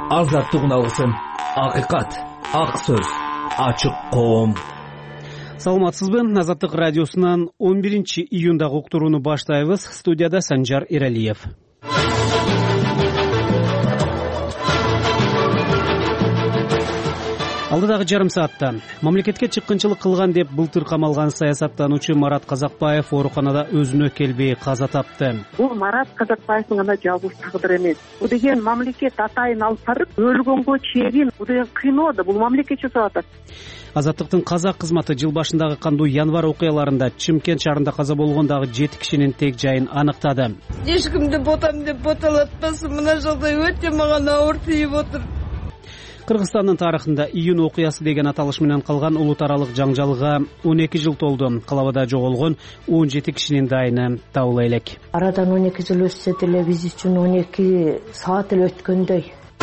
Азаттык үналгысын, акыйкат, ак сөз, ачык коом. Саламатсызбы? Азаттык радиосунан 11 июндагы уктурууну баштайбыз. Студияда Санжар Иралиев. Алдыдагы жарым саатта мамлекетке чыккынчылык кылган деп былтыр камалган саясаттануучу Марат Казакбаев ооруканада өзүнө келбей каза тапты. Бул Марат Казакбаевдин гана жалгыз тагдыры эмес. Бул деген мамлекет атайын алып барып, өлгөнгө чейин бул деген кыйноо да, бул мамлекет жасап атат. Азаттыктын казак кызматы жыл башындагы кандуу январь окуяларында Чымкент шаарында каза болгондагы 7 кишинин тег жайын аныктады. Эч кимди ботам деп боталатпасын, мына жолдо өтө мага ауыр тийип отур. Кыргызстандын тарыхында июнь окуясы деген аталыш менен калган улут аралык жаңжалга 12 жыл толду. Калабада жоголгон 17 кишинин дайыны табыла элек. Арадан 12 жыл өтсө деле биз үчүн 12 саат эле өткөндөй.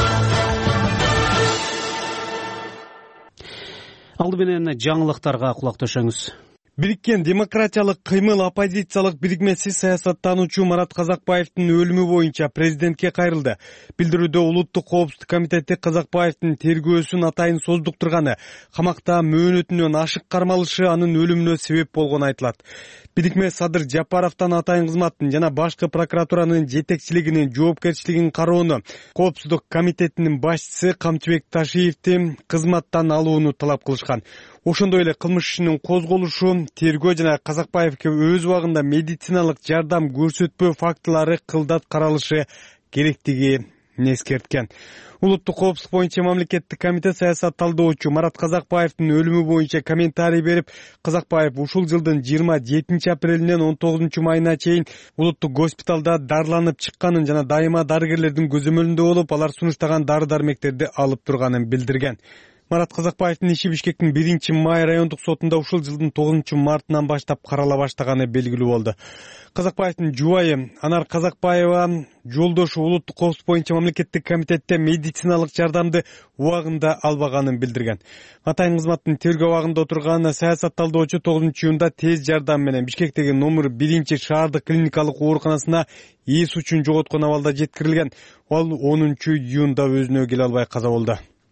Алды менен жаңылыктарга кулак төшөңүз. Бириккен демократиялык кыймыл оппозициялык бирикмеси саясаттануучу Марат Казакбаевдин өлүмү боюнча президентке кайрылды. Билдирүүдө Улуттук коопсуздук комитети Казакбаевдин тергөөсүн атайын создуктурганы, камакта мөөнөтүнөн ашык кармалышы анын өлүмүнө себеп болгону айтылат. Бирикме Садыр Жапаровдон атайын кызматтын жана башкы прокуратуранын жетекчилигинин жоопкерчилигин кароону, коопсуздук комитетинин башчысы Камчыбек Ташиевди кызматтан алууну талап кылышкан. Ошондой эле кылмыш ишинин козголушу, тергөө жана Казакбаевге өз убагында медициналык жардам көрсөтпөө фактылары кылдат каралышы керектигин эскерткен. Улуттук коопсуздук боюнча мамлекеттик комитет саясат талдоочу Марат Казакбаевдин өлүмү боюнча комментарий берип, Казакбаев ушул жылдын 27 апрелинен 19 майына чейин улуттук госпиталда дарыланып чыкканын жана дайыма дарыгерлердин көзөмөлүндө болуп, алар сунуштаган дары-дармектерди алып турганын билдирген. Марат Казакбаевдин иши Бишкектин 1-май райондук сотунда ушул жылдын 9 мартынан баштап карала баштаганы белгилүү болду. Казакбаевдин жубайы Анар Казакбаева жолдошу улуттук коопсуздук боюнча мамлекеттик комитетте медициналык жардамды убагында албаганын билдирген. Атайын кызматтын тергөө абагында отурган саясат талдоочу 9 июнда тез жардам менен Бишкектеги номер 1 шаардык клиникалык ооруканасына эс учун жоготкон абалда жеткирилген. Ал 10 июнда өзүнө келе албай каза болду.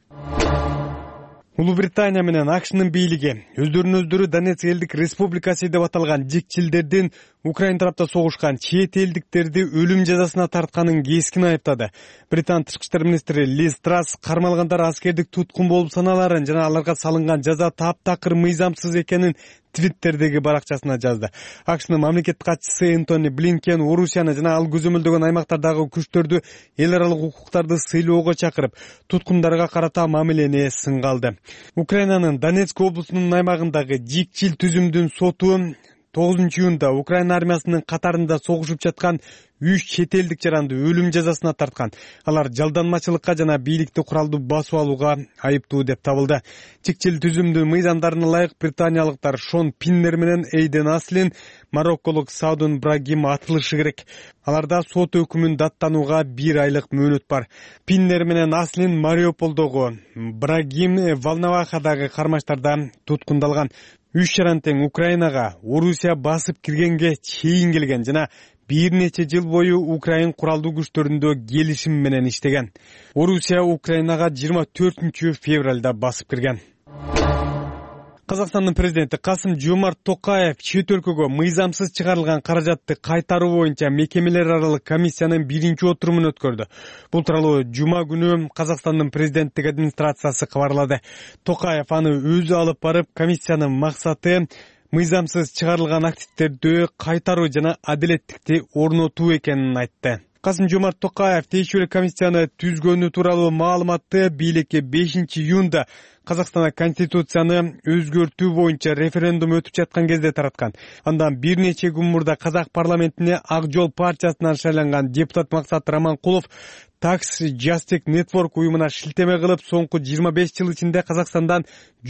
Улуу Британия менен АКШнын бийлиги өздөрүн өздөрү Донецк элдик республикасы деп аталган жикчилдердин Украина тарапта согушкан чет элдиктерди өлүм жазасына тартканын кескин айыптады. Британ тышкы иштер министри Лиз Трасс кармалгандар аскердик туткун болуп саналарын жана аларга салынган жаза таптакыр мыйзамсыз экенин Твиттердеги баракчасына жазды. АКШнын мамлекеттик катчысы Энтони Блинкен Орусияны жана ал көзөмөлдөгөн аймактардагы күчтөрдү эл аралык укуктарды сыйлоого чакырып, туткундарга карата мамилени сынга алды. Украинанын Донецк облусунун аймагындагы жикчил түзүмдүн соту 9 июнда Украина армиясынын катарында согушуп жаткан 3 чет элдик жаранды өлүм жазасына тарткан. Алар жалданмачылыкка жана бийликти куралдуу басып алууга айыптуу деп табылды. Чикчил түзүмдүн мыйзамдарына ылайык британиялыктар Шон Пиннер менен Эйден Аслин, марокколук Саудун Брагим атылышы керек. Аларда сот өкүмүн даттанууга 1 айлык мөөнөт бар. Пиннер менен Аслин Мариупольдогу, Брагим Волновахадагы кармаштарда туткундалган. 3 жаран тең Украинага Орусия басып киргенге чейин келген жана бир нече жыл бою Украин куралдуу күчтөрүндө келишим менен иштеген. Орусия Украинага 24 февралда басып кирген. Казакстандын президенти Касым-Жомарт Токаев чет өлкөгө мыйзамсыз чыгарылган каражатты кайтаруу боюнча мекемелер аралык комиссиянын 1 отурумун өткөрдү. Бул тууралуу жума күнү Казакстандын президенттик администрациясы кабарлады. Токаев аны өзү алып барып, комиссиянын максаты мыйзамсыз чыгарылган активдерди кайтаруу жана адилеттикти орнотуу экенин айтты. Касым-Жомарт Токаев тиешелүү комиссияны түзгөнү тууралуу маалыматты бийликке 5 июнда Казакстанда конституцияны өзгөртүү боюнча референдум өтүп жаткан кезде тараткан. Андан бир нече күн мурда Казак парламентине Ак жол партиясынан шайланган депутат Максат Раманкулов Tax Justice Network уюмуна шилтеме кылып, соңку 25 жыл ичинде Казакстандан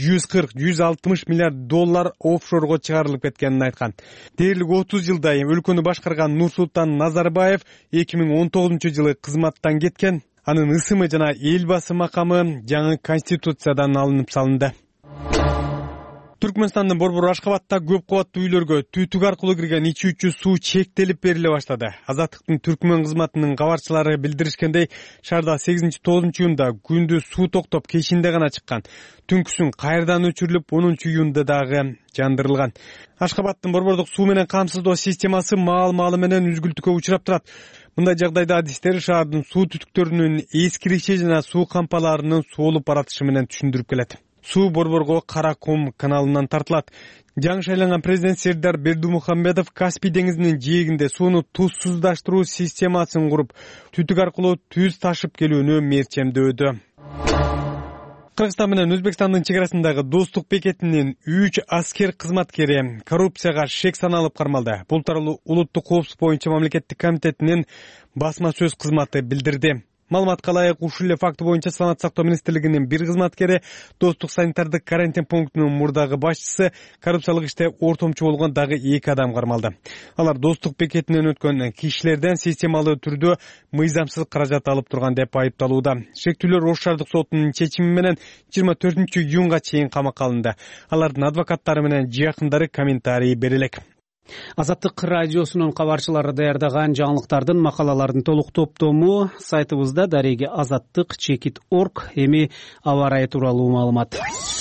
140-160 миллиард доллар офшорго чыгарылып кеткенин айткан. Дээрлик 30 жылдай өлкөнү башкарган Нурсултан Назарбаев 2019 жылы кызматтан кеткен. Анын ысымы жана эл басы макамы жаңы конституциядан алынып салынды. Түркмөнстандын Борбор Ашкабадта көп кабаттуу үйлөргө түтүк аркылуу кирген ичүүчү суу чектелип бериле баштады. Азаттыктын Түркмөн кызматынын кабарчылары билдиришкендей, шаарда 8-9 июнда күндүз суу токтоп кечинде гана чыккан. Түнкүсүн кайрадан өчүрүлүп, 10 июнда дагы жандырылган. Ашкабадтын борбордук суу менен камсыздоо системасы маал-маалы менен үзгүлтүккө учурап турат. Мындай жагдайда адистер шаардын суу түтүктөрүнүн эскириши жана суу кампаларынын соолуп баратышы менен түшүндүрүп келет. Суу борборго Кара Кум каналынан тартылат. Жаңы шайланган президент Сердар Бердумухамедов Каспий деңизинин жээгинде сууну тузсуздаштыруу системасын куруп, түтүк аркылуу түз ташып келүүнү мерчемдөөдө. Кыргызстан менен Өзбекстандын чек арасындагы достук бекетинин 3 аскер кызматкери коррупцияга шек саналып кармалды. Бул тууралуу улуттук коопсуздук боюнча мамлекеттик комитетинин басма сөз кызматы билдирди. Маалыматка ылайык, ушул эле факты боюнча Саламаттык сактоо министрлигинин бир кызматкери, достук санитардык карантин пунктунун мурдагы башчысы, коррупциялык иште ортомчу болгон дагы 2 адам кармалды. Алар достук бекетинен өткөн кишилерден системалуу түрдө мыйзамсыз каражат алып турган деп айыпталууда. Шектүүлөр Ош шаардык сотунун чечими менен 24 июнга чейин камакка алынды. Алардын адвокаттары менен жакындары комментарий бере элек. Азаттык радиосунун кабарчылары даярдаган жаңылыктардын макалалардын толук топтому сайтыбызда дареги azattik.org. Эми аба ырайы тууралуу маалымат.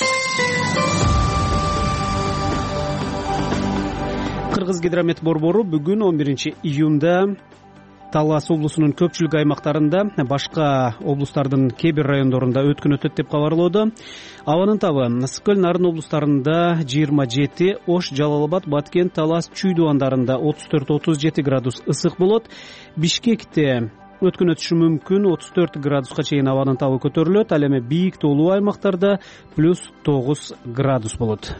Кыргыз гидромет борбору бүгүн 11 июнда Талас облусунун көпчүлүк аймактарында, башка облустардын кээ бир райондорунда өткөн өтөт деп кабарлоодо. Абанын табы Ысык-Көл, Нарын облустарында 27, Ош, Жалал Абад, Баткен, Талас, Чүй дубандарында 34-37 градус ысык болот. Бишкекте өткөн өтүшү мүмкүн, 34 градуска чейин абанын табы көтөрүлөт. Ал эми бийик тоолуу аймактарда +9 градус болот.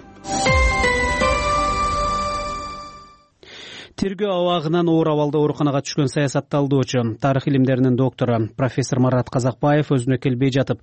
Тергөө абагынан оор абалда ооруканага түшкөн саясатталдоочу, тарых илимдеринин доктору профессор Марат Казакбаев өзүнө келбей жатып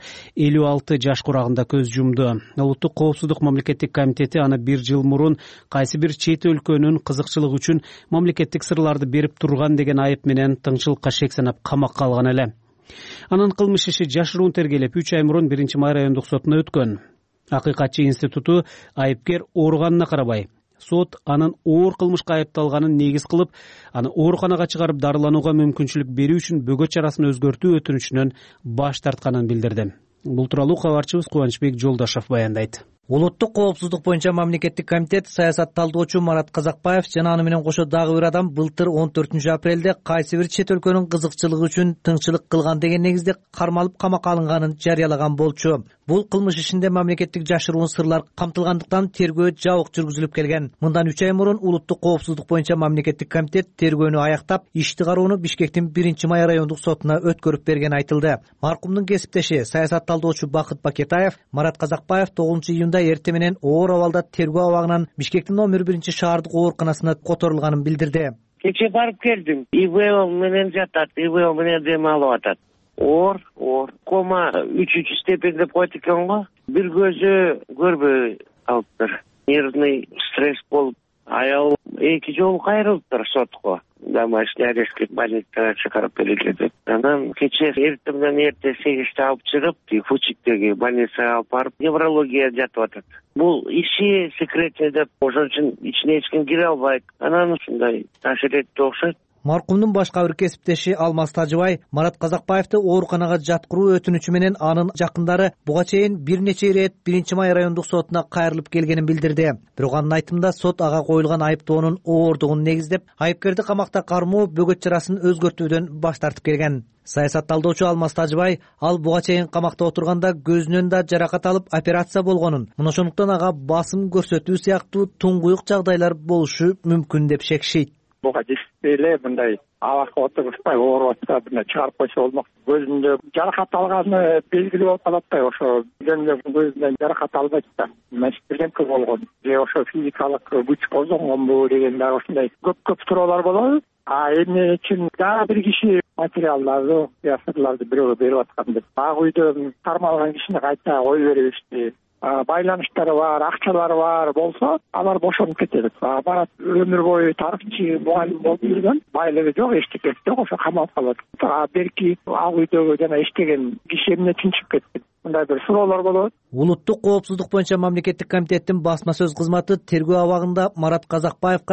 56 жаш курагында көз жумду. Улуттук коопсуздук мамлекеттик комитети аны 1 жыл мурун кайсы бир чет өлкөнүн кызыкчылыгы үчүн мамлекеттик сырларды берип турган деген айып менен тыңчылыкка шек санап камакка алган эле. Анын кылмыш иши жашыруун тергелеп 3 ай мурун 1-май райондук сотуна өткөн. Акыйкатчы институту айыпкер ооруганына карабай, сот анын оор кылмышка айыпталганын негиз кылып, аны ооруканага чыгарып дарыланууга мүмкүнчүлүк берүү үчүн бөгөт чарасын өзгөртүү өтүнүчүнөн баш тартканын билдирди. Бул тууралуу кабарчыбыз Кубанычбек Жолдашев баяндайт. Улуттук коопсуздук боюнча мамлекеттик комитет саясатталдоочу Марат Казакбаев жана аны менен кошо дагы бир адам былтыр 14 апрелде кайсы бир чет өлкөнүн кызыкчылыгы үчүн тыңчылык кылган деген негизде кармалып камакка алынганын жарыялаган болчу. Бул кылмыш ишинде мамлекеттик жашыруун сырлар камтылгандыктан тергөө жабык жүргүзүлүп келген. Мындан 3 ай мурун улуттук коопсуздук боюнча мамлекеттик комитет тергөөнү аяктап, ишти кароону Бишкектин 1-май райондук сотуна өткөрүп берген айтылды. Маркумдун кесиптеши саясатталдоочу Бакыт Бакетаев Марат Казакбаев 9 июнда эртең менен оор абалда тергөө абагынан Бишкектин номер 1 шаардык ооруканасына которулганын билдирди. Кече барып келдим. ИВО менен жатат, ИВО менен дем алып атат. Оор, кома 3 степень деп койт экен го. Бир көзү көрбөй алыптыр. Нервный стресс болуп, аял 2 жолу кайрылыптыр сотко. Домашний арестке больницага чыгарып берилди деп. Анан кече эртемден эрте 8-те алып чыгып, Фучиктеги больницага алып барып, неврология жатып атат. Бул иши секретный деп, ошон үчүн ичине эч ким кире албайт. Анан ушундай ташыр этти окшойт. Маркумдун башка бир кесиптеши Алмаз Тажыбай Марат Казакбаевди ооруканага жаткыруу өтүнүчү менен анын жакындары буга чейин бир нече ирет 1-май райондук сотуна кайрылып келгенин билдирди. Бирок анын айтымында сот ага коюлган айыптоонун оордугун негиздеп, айыпкерди камакта кармоо бөгөт чарасын өзгөртүүдөн баш тартып келген. Саясатталдоочу Алмаз Тажыбай ал буга чейин камакта отурганда көзүнөн да жаракат алып операция болгонун, мына ошондуктан ага басым көрсөтүү сыяктуу туңгуюк жагдайлар болушу мүмкүн деп шекишет. Буга эле мындай абакка отурушпай ооруп атса, мына чыгарып койсо болмок. Көзүндө жаракат алганы белгилүү болуп калат да, ошо көзүндөн жаракат албайт да. Значит, бирдемке болгон. Же ошо физикалык күч козонгонбу деген дагы ушундай көп суроолор болот. Эмне үчүн дагы бир киши материалдарды, сырларды бирөөгө берип аткан деп. Ак үйдө кармалган кишини кайта ой беришти. Байланыштары бар, акчалары бар болсо, алар бошонуп кетет. Барат өмүр бою тарыхчы мугалим болуп жүргөн, байлыгы жок, эчтекеси жок, ошо камалып калат. Берки ак үйдөгү жана иштеген киши эмне тынчып кетти. мындай бир суроолор болот. Улуттук коопсуздук боюнча мамлекеттик комитеттин басма сөз кызматы тергөө абагында Марат Казакбаевка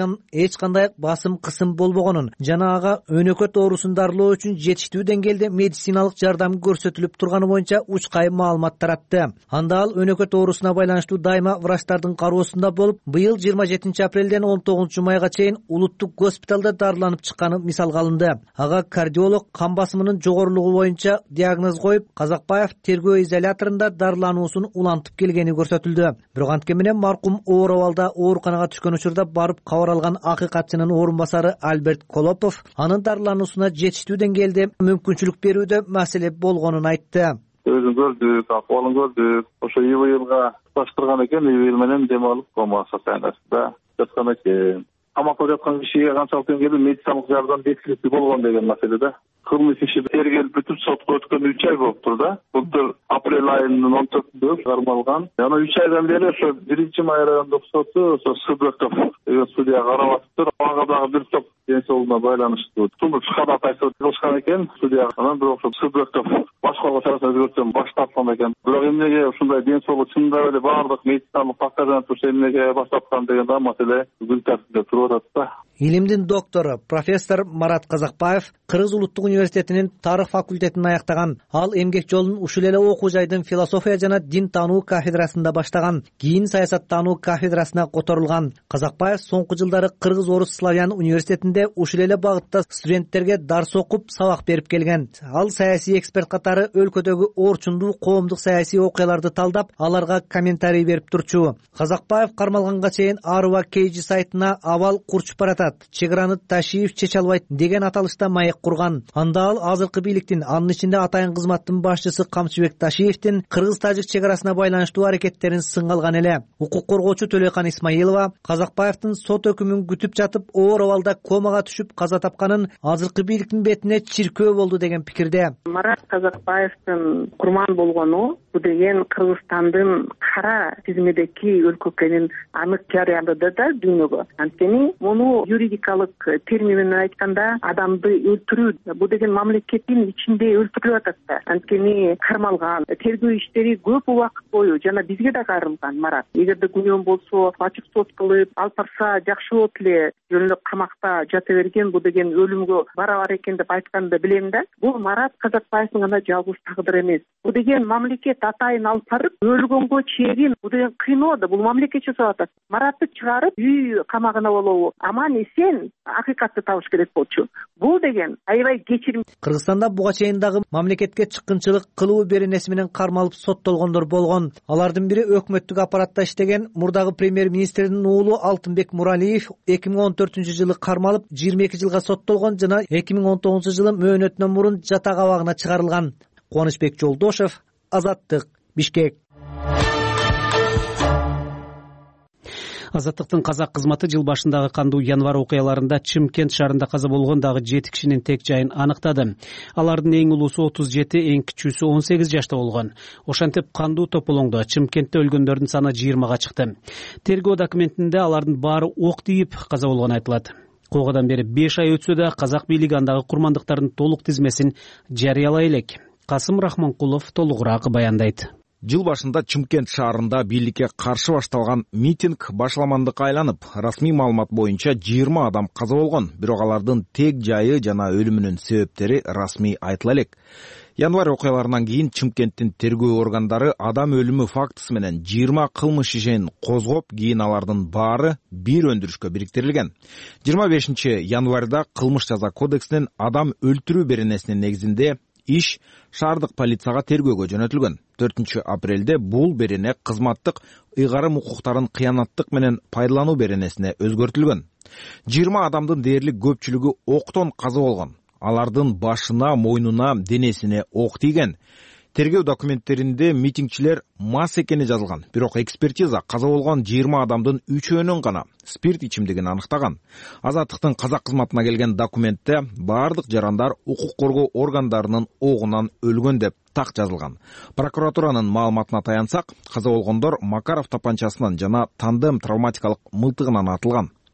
эч кандай басым кысым болбогонун жана ага өнөкөт оорусун дарылоо үчүн жетиштүү деңгээлде медициналык жардам көрсөтүлүп турганы боюнча учкай маалымат таратты. Анда ал өнөкөт оорусуна байланыштуу дайыма врачтардын кароосунда болуп, быйыл 27 апрелден 19 майга чейин улуттук госпиталда дарыланып чыкканы мисалга алынды. Ага кардиолог кан басымынын жогорулугу боюнча диагноз коюп, Казакбаев тергөө изоляторунда дарылануусун улантып келгени көрсөтүлдү. Бирок анткени менен маркум оор абалда ооруканага түшкөн учурда барып кабар алган акыйкатчынын орун басары Альберт Колопов анын дарылануусуна жетиштүү деңгээлде мүмкүнчүлүк берүүдө маселе болгонун айтты. Өзүн көрдүк, акыбалын көрдүк. Ошо ИВЛга баштырган экен, ИВЛ менен дем алып кома состояниясында жаткан экен. Камакта жаткан кишиге канчалык деңгээлде медициналык жардам жеткиликтүү болгон деген маселе да. Кылмыш иши тергелип бүтүп сотко өткөн 3 ай болуптур да. Былтыр апрель айынын 14-ндө кармалган. Жана 3 айдан бери ошо 1-май райондук соту ошо Сыдыков деген судья карап атыптыр. Ага дагы бир топ ден соолугуна байланыштуу тумуш кадат айтып кылышкан экен судья. Анан бирок ошо Сыдыков башкалга чарасы өзгөртсөм баш тарткан экен. Бирок эмнеге ушундай ден соолук чындап эле баардык медициналык показания турса эмнеге баш тарткан деген да маселе күн тартында туруп атат да. Илимдин доктору профессор Марат Казакбаев Кыргыз улуттук университетинин тарых факультетин аяктаган. Ал эмгек жолун ушул эле окуу жайдын философия жана дин таануу кафедрасында баштаган. Кийин саясаттануу кафедрасына которулган. Казакбаев соңку жылдары Кыргыз орус славян университетинде ушул эле багытта студенттерге дарс окуп, сабак берип келген. Ал саясий эксперт катары өлкөдөгү орчундуу коомдук саясий окуяларды талдап, аларга комментарий берип турчу. Казакбаев кармалганга чейин Арва Кейжи сайтына абал курчуп баратат. Чек араны Ташиев чече албайт деген аталышта маек курган. Анда ал азыркы бийликтин, анын ичинде атайын кызматтын башчысы Камчыбек Ташиевдин кыргыз-тажик чек арасына байланыштуу аракеттерин сынга алган эле. Укук коргоочу Төлөйкан Исмаилова Казакбаевдин сот өкүмүн күтүп жатып, оор абалда комага түшүп каза тапканын азыркы бийликтин бетине чиркөө болду деген пикирде. Марат Казакбаевдин курман болгону бу деген Кыргызстандын кара тизмедеки өлкө экенин анык жарыялады да дүйнөгө. Анткени муну юридикалык термин менен айтканда адамды өлтүрүү, бу деген мамлекеттин ичинде өлтүрүлүп атат да. Анткени кармалган, тергөө иштери көп убакыт бою жана бизге да кайрылган Марат. Эгерде күнөөм болсо, ачык сот кылып, алып барса жакшы болот эле, жөн эле камакта жата берген, бу деген өлүмгө барабар экен деп айтканды билем да. Бул Марат Казакбаевдин гана жалгыз тагдыры эмес. Бу деген мамлекет атайын алып барып, өлгөнгө чейин бу деген кыйноо да, бул мамлекет жасап атат. Маратты чыгарып, үй камагына болобу, аман эсен акыйкатты табыш керек болчу. Бул деген аябай кечирим. Кыргызстанда буга чейин дагы мамлекетке чыккынчылык кылуу беренеси менен кармалып соттолгондор болгон. Алардын бири өкмөттүк аппаратта иштеген мурдагы премьер-министрдин уулу Алтынбек Муралиев 2014-жылы кармалып 22 жылга соттолгон жана 2019-жылы мөөнөтүнөн мурун жатак абагына чыгарылган. Кубанычбек Жолдошев, Азаттык, Бишкек. Азаттыктын казак кызматы жыл башындагы кандуу январь окуяларында Чымкент шаарында каза болгон дагы 7 кишинин тек жайын аныктады. Алардын эң улуусу 37, эң кичүүсү 18 жашта болгон. Ошентип кандуу тополоңдо Чымкентте өлгөндөрдүн саны 20га чыкты. Тергөө документинде алардын баары ок тийип каза болгону айтылат. Койгодан бери 5 ай өтсө да казак бийлиги андагы курмандыктардын толук тизмесин жарыялай элек. Касым Рахманкулов толугураак баяндайт. Жыл башында Чымкент шаарында бийликке каршы башталган митинг башламандыкка айланып, расмий маалымат боюнча 20 адам каза болгон, бирок алардын тек жайы жана өлүмүнүн себептери расмий айтыла элек. Январь окуяларынан кийин Чымкенттин тергөө органдары адам өлүмү фактысы менен 20 кылмыш ишин козгоп, кийин алардын баары бир өндүрүшкө бириктирилген. 25 январда кылмыш жаза кодексинин адам өлтүрүү беренесинин негизинде иш шаардык полицияга тергөөгө жөнөтүлгөн. 4 апрелде бул берене кызматтык ыйгарым укуктарын кыянаттык менен пайдалануу беренесине өзгөртүлгөн. 20 адамдын дээрлик көпчүлүгү октон каза болгон. Алардын башына, мойнуна, денесине ок тийген. Тергөө документтеринде митингчилер мас экени жазылган. Бирок экспертиза каза болгон 20 адамдын 3-өөнүн гана спирт ичимдигин аныктаган. Азаттыктын казак кызматына келген документте бардык жарандар укук коргоо органдарынын огунан өлгөн деп так жазылган. Прокуратуранын маалыматына таянсак, каза болгондор Макаров тапанчасынан жана тандем травматикалык мылтыгынан атылган.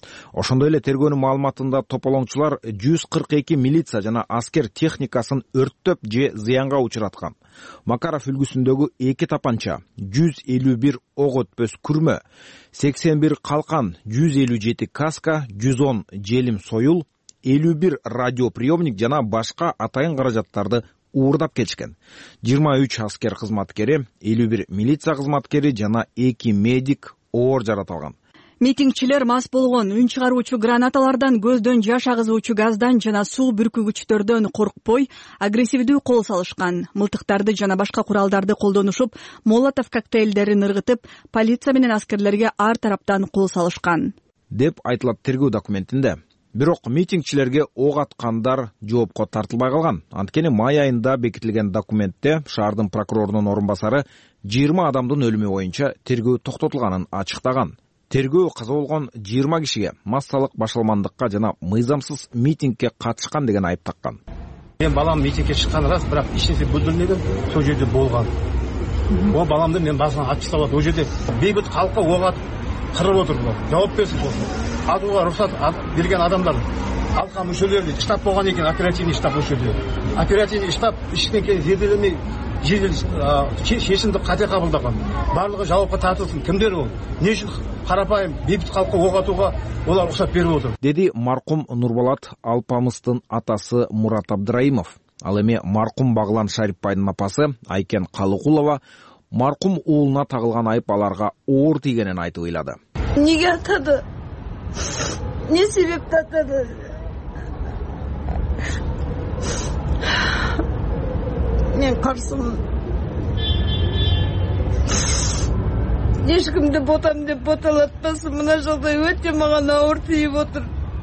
Ошондой эле тергөөнүн маалыматында тополоңчулар 142 милиция жана аскер техникасын өрттөп же зыянга учураткан. Макаров үлгүсүндөгү 2 тапанча, 151 ок өтпөс күрмө, 81 калкан, 157 каска, 110 желим союл, 51 радиоприемник жана башка атайын каражаттарды уурдап келишкен. 23 аскер кызматкери, 51 милиция кызматкери жана 2 медик оор жаратылган. Митингчилер мас болгон, үн чыгаруучу гранаталардан, көздөн жаш агызуучу газдан жана суу бүркүгүчтөрдөн коркпой, агрессивдүү кол салышкан. Мылтыктарды жана башка куралдарды колдонушуп, молотов коктейлдерин ыргытып, полиция менен аскерлерге ар тараптан кол салышкан деп айтылат тергөө документинде. Бирок митингчилерге ок аткандар жоопко тартылбай калган. Анткени май айында бекитилген документте шаардын прокурорунун орун басары 20 адамдын өлүмү боюнча тергөө токтотулганын ачыктаган. Тергөө каза болгон 20 кишиге массалык башаламандыкка жана мыйзамсыз митингге катышкан деген айып таккан. Мен балам митингге чыкканы рас, бирок эч нерсе билдирмедим, сол жерде болгон. О баламды мен басынан атып тастап, о жерде бейбит калкка ок атып кырып отурлар. Жооп берсин болсун. Атууга уруксат берген адамдар алка мүчөлөрү штаб болгон экен, оперативный штаб мүчөлөрү. Оперативный штаб иштен кийин зерделемей жедел чечимди кате кабылдаган. Барлыгы жоопко тартылсын. Кимдер ол? Эмне үчүн карапайым бейбит калкка ок атууга олар уруксат берип отур? Деди маркум Нурболот Алпамыстын атасы Мурат Абдраимов. Ал эми маркум Баглан Шарипбайдын апасы Айкен Калыкулова маркум уулуна тагылган айып аларга оор тийгенин айтып ыйлады. Эмнеге атады? Не себепти атады? Мен карсымын. Ешкимди ботам деп боталатпасын. Мына жагдай өтө мага ауыр тийип отур.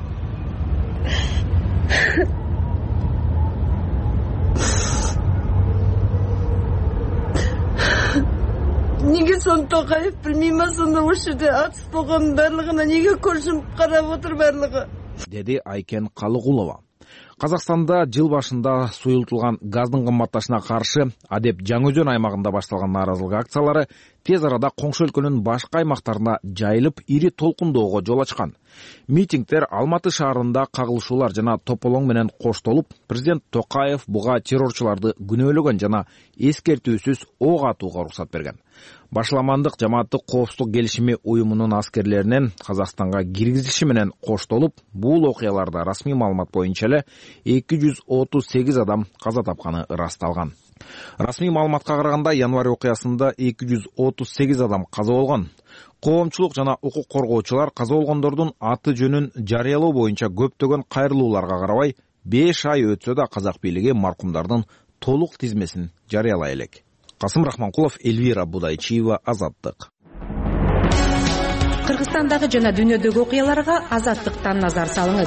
Неге сон Токаев билмейм, сонда ошол жерде атып болгон барлыгына неге көршүм карап отур барлыгы? Деди Айкен Калыкулова. Казакстанда жыл башында суюлтулган газдын кымбатташына каршы Адеп Жаңы-Өзөн аймагында башталган нааразылык акциялары тез арада коңшу өлкөнүн башка аймактарына жайылып, ири толкундоого жол ачкан. Митингдер Алматы шаарында кагылышуулар жана тополоң менен коштолуп, президент Токаев буга террорчуларды күнөөлөгөн жана эскертүүсүз ок атууга уруксат берген. Башаламандык жамааттык коопсуздук келишими уюмунун аскерлеринин Казакстанга киргизиши менен коштолуп, бул окуяларда расмий маалымат боюнча эле 238 адам каза тапканы ырасталган. Расмий маалыматка караганда, январь окуясында 238 адам каза болгон. Коомчулук жана укук коргоочулар каза болгондордун аты жөнүн жарыялоо боюнча көптөгөн кайрылууларга карабай, 5 ай өтсө да казак бийлиги маркумдардын толук тизмесин жарыялай элек. Касым Рахманкулов, Эльвира Будайчиева, Азаттык. Кыргызстандагы жана дүйнөдөгү окуяларга Азаттыктан назар салыңыз.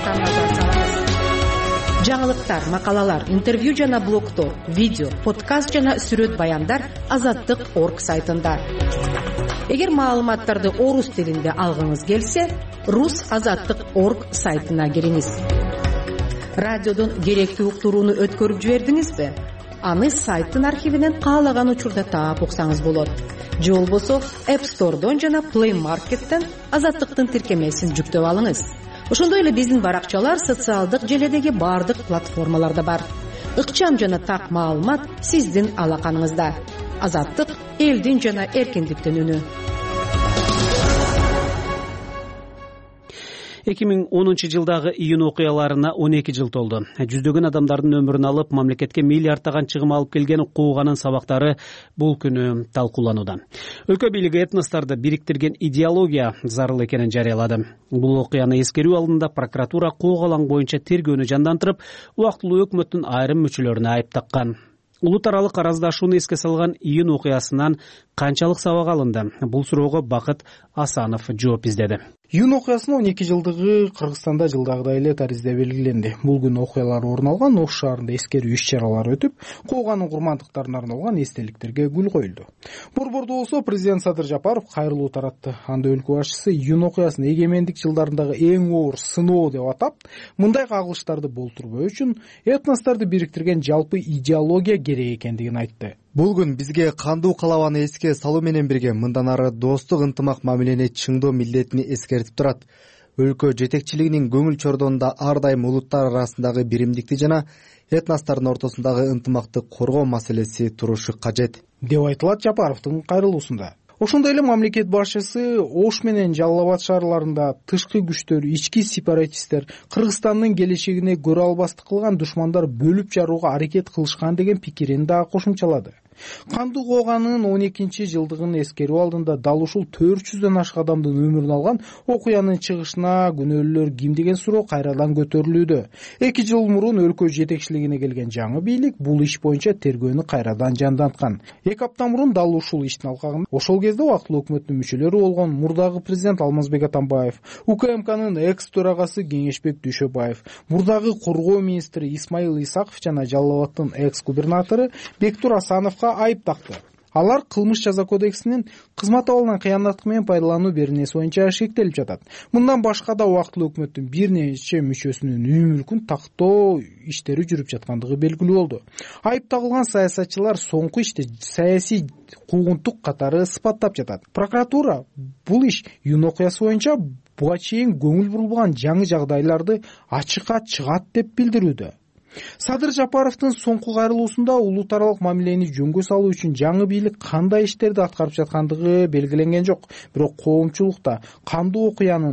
Жаңылыктар, макалалар, интервью жана блогтор, видео, подкаст жана сүрөт баяндар Азаттык.орг сайтында. Эгер маалыматтарды орус тилинде алгыңыз келсе, rus.azattik.org сайтына кириңиз. Радиодон керектүү уктурууну өткөрүп жибердиңизби? Аны сайттын архивинен каалаган учурда таап уксаңыз болот. Же болбосо App Store'дон жана Play Market'тен Азаттыктын тиркемесин жүктөп алыңыз. Ошондой эле биздин баракчалар социалдык желедеги бардык платформаларда бар. Ыкчам жана так маалымат сиздин алаканыңызда. Азаттык — элдин жана эркиндиктин үнү. 2010 жылдагы июнь окуяларына 12 жыл толду. Жүздөгөн адамдардын өмүрүн алып, мамлекетке миллиарддаган чыгым алып келген кууганын сабактары бул күнү талкууланууда. Өлкө бийлиги этносторду бириктирген идеология зарыл экенин жарыялады. Бул окуяны эскерүү алдында прокуратура куугалаң боюнча тергөөнү жандантырып, убактылуу өкмөттүн айрым мүчөлөрүнө айып таккан. Улут аралык араздашууну эске салган июнь окуясынан канчалык сабак алынды? Бул суроого Бакыт Асанов жооп издеди. Июнь окуясынын 12 жылдыгы Кыргызстанда жылдагыдай эле таризде белгиленди. Бул күнү окуялар орун алган Ош шаарында эскерүү иш-чаралары өтүп, кууганын курмандыктарына арналган эстеликтерге гүл коюлду. Борбордо болсо президент Садыр Жапаров кайрылуу таратты. Анда өлкө башчысы июнь окуясын эгемендик жылдарындагы эң оор сыноо деп атап, мындай кагылыштарды болтурбоо үчүн этносторду бириктирген жалпы идеология керек экендигин айтты. Бул күн бизге кандуу калабаны эске салуу менен бирге мындан ары достук ынтымак мамилени чыңдоо милдетини эскертип турат. өлкө жетекчилигинин көңүл чордонунда ар дайым улуттар арасындагы биримдикти жана этностордун ортосундагы ынтымакты коргоо маселеси турушу кажет деп айтылат Жапаровдун кайрылуусунда. Ошондой эле мамлекет башчысы Ош менен Жалал Абад шаарларында тышкы күчтөр, ички сепаратисттер Кыргызстандын келечегине көрө албастык кылган душмандар бөлүп жарууга аракет кылышкан деген пикирин дагы кошумчалады. Кандуу окуянын 12-жылдыгын эскерип алдында дал ушул 400дөн ашык адамдын өмүрүн алган окуянын чыгышына күнөөлөр ким деген суроо кайрадан көтөрүлүүдө. 2 жыл мурун өлкө жетекчилигине келген жаңы бийлик бул иш боюнча тергөөнү кайрадан жанданткан. 2 апта мурун дал ушул иштин алкагында ошол кезде убактылуу өкмөттүн мүчөлөрү болгон мурдагы президент Алмазбек Атамбаев, УКМКнын экс-төрагасы Кеңешбек Дүйшөбаев, мурдагы коргоо министри Исмаил Исаков жана Жалал Абадтын экс-губернатору Бектур Асановго айып такты. Алар кылмыш жаза кодексинин кызмат абалынан кыянаттык менен пайдалануу беренеси боюнча шектелип жатат. Мындан башка да убактылуу өкмөттүн бир нече мүчөсүнүн үй мүлкүн тактоо иштери жүрүп жаткандыгы белгилүү болду. Айып тагылган саясатчылар соңку ишти саясий куугунтук катары сыпаттап жатат. Прокуратура бул иш Юн окуясы боюнча буга чейин көңүл бурулган жаңы жагдайларды ачыкка чыгат деп билдирүүдө. Садыр Жапаровдун соңку кайрылуусунда улут аралык мамилени жөнгө салуу үчүн жаңы бийлик кандай иштерди аткарып жаткандыгы белгиленген жок. Бирок коомчулукта кандуу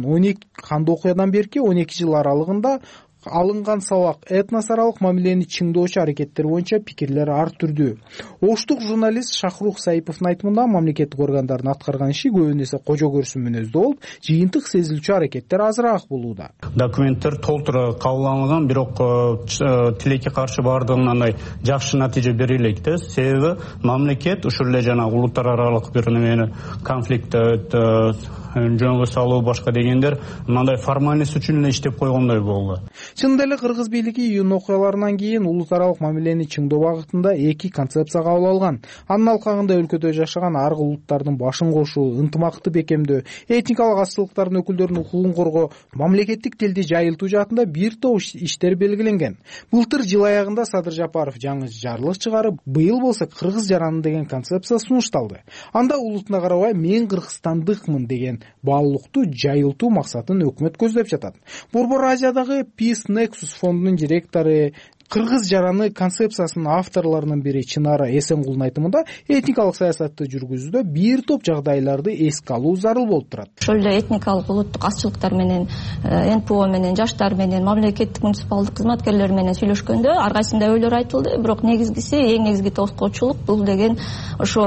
окуядан берки 12 жыл аралыгында алынган сабак этнос аралык мамилени чыңдоочу аракеттер боюнча пикирлер ар түрдүү. Оштук журналист Шахрух Саиповдун айтымында мамлекеттик органдардын аткарган иши көбүн эсе кожо көрсүн мүнөздүү болуп, жыйынтык сезилчү аракеттер азыраак болууда. Документтер толтура кабыл алынган, бирок тилекке каршы баардыгын андай жакшы натыйжа бере элек да. Себеби мамлекет ушул эле жана улуттар аралык бир немени конфликтти жөнгө салуу башка дегендер мындай формальность үчүн эле иштеп койгондой болду. Чындап эле кыргыз бийлиги Юн окуяларынан кийин улут аралык мамилени чыңдоо багытында 2 концепция кабыл алган. Анын алкагында өлкөдө жашаган аргы улуттардын башын кошуу, ынтымакты бекемдөө, этникалык азчылыктардын өкүлдөрүнүн укугун коргоо, мамлекеттик тилди жайылтуу жаатында бир топ иштер белгиленген. Былтыр жыл аягында Садыр Жапаров жаңы жарлык чыгарып, быйыл болсо кыргыз жараны деген концепция сунушталды. Анда улутуна карабай мен кыргызстандыкмын деген баалуулукту жайылтуу максатын өкмөт көздөп жатат. Борбор Азиядагы Peace Nexus фондунун директору Кыргыз жараны концепциясынын авторлорунун бири Чынара Эсенгулдун айтымында этникалык саясатты жүргүзүүдө бир топ жагдайларды эске алуу зарыл болуп турат. Ошол эле этникалык улуттук азчылыктар менен, НПО менен, жаштар менен, мамлекеттик муниципалдык кызматкерлер менен сүйлөшкөндө ар кайсында өйлөр айтылды, бирок негизгиси, эң негизги тоскоочулук бул деген ошо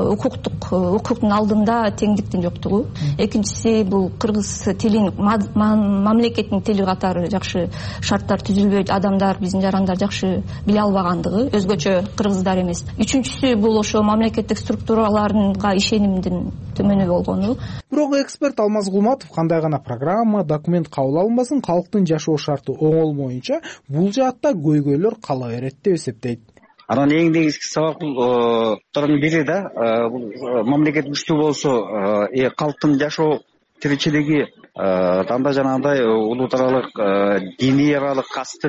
укуктун алдында теңдиктин жоктугу. Экинчиси бул кыргыз тилин мамлекеттин тили катары жакшы шарттар түзүлбөйт, адамдар биздин жарандар жакшы биле албагандыгы, өзгөчө кыргыздар эмес. Үчүнчүсү бул ошо мамлекеттик структураларга ишенимдин төмөнү болгону. Бирок эксперт Алмаз Кулматов кандай гана программа, документ кабыл алынбасын, калктын жашоо шарты оңолмоюнча бул жаатта көйгөйлөр кала берет деп эсептейт. Анан эң негизги сабак бул бири да, мамлекет күчтүү болсо, калктын жашоо тиричилиги анда жанагындай улут аралык, диний аралык кастык,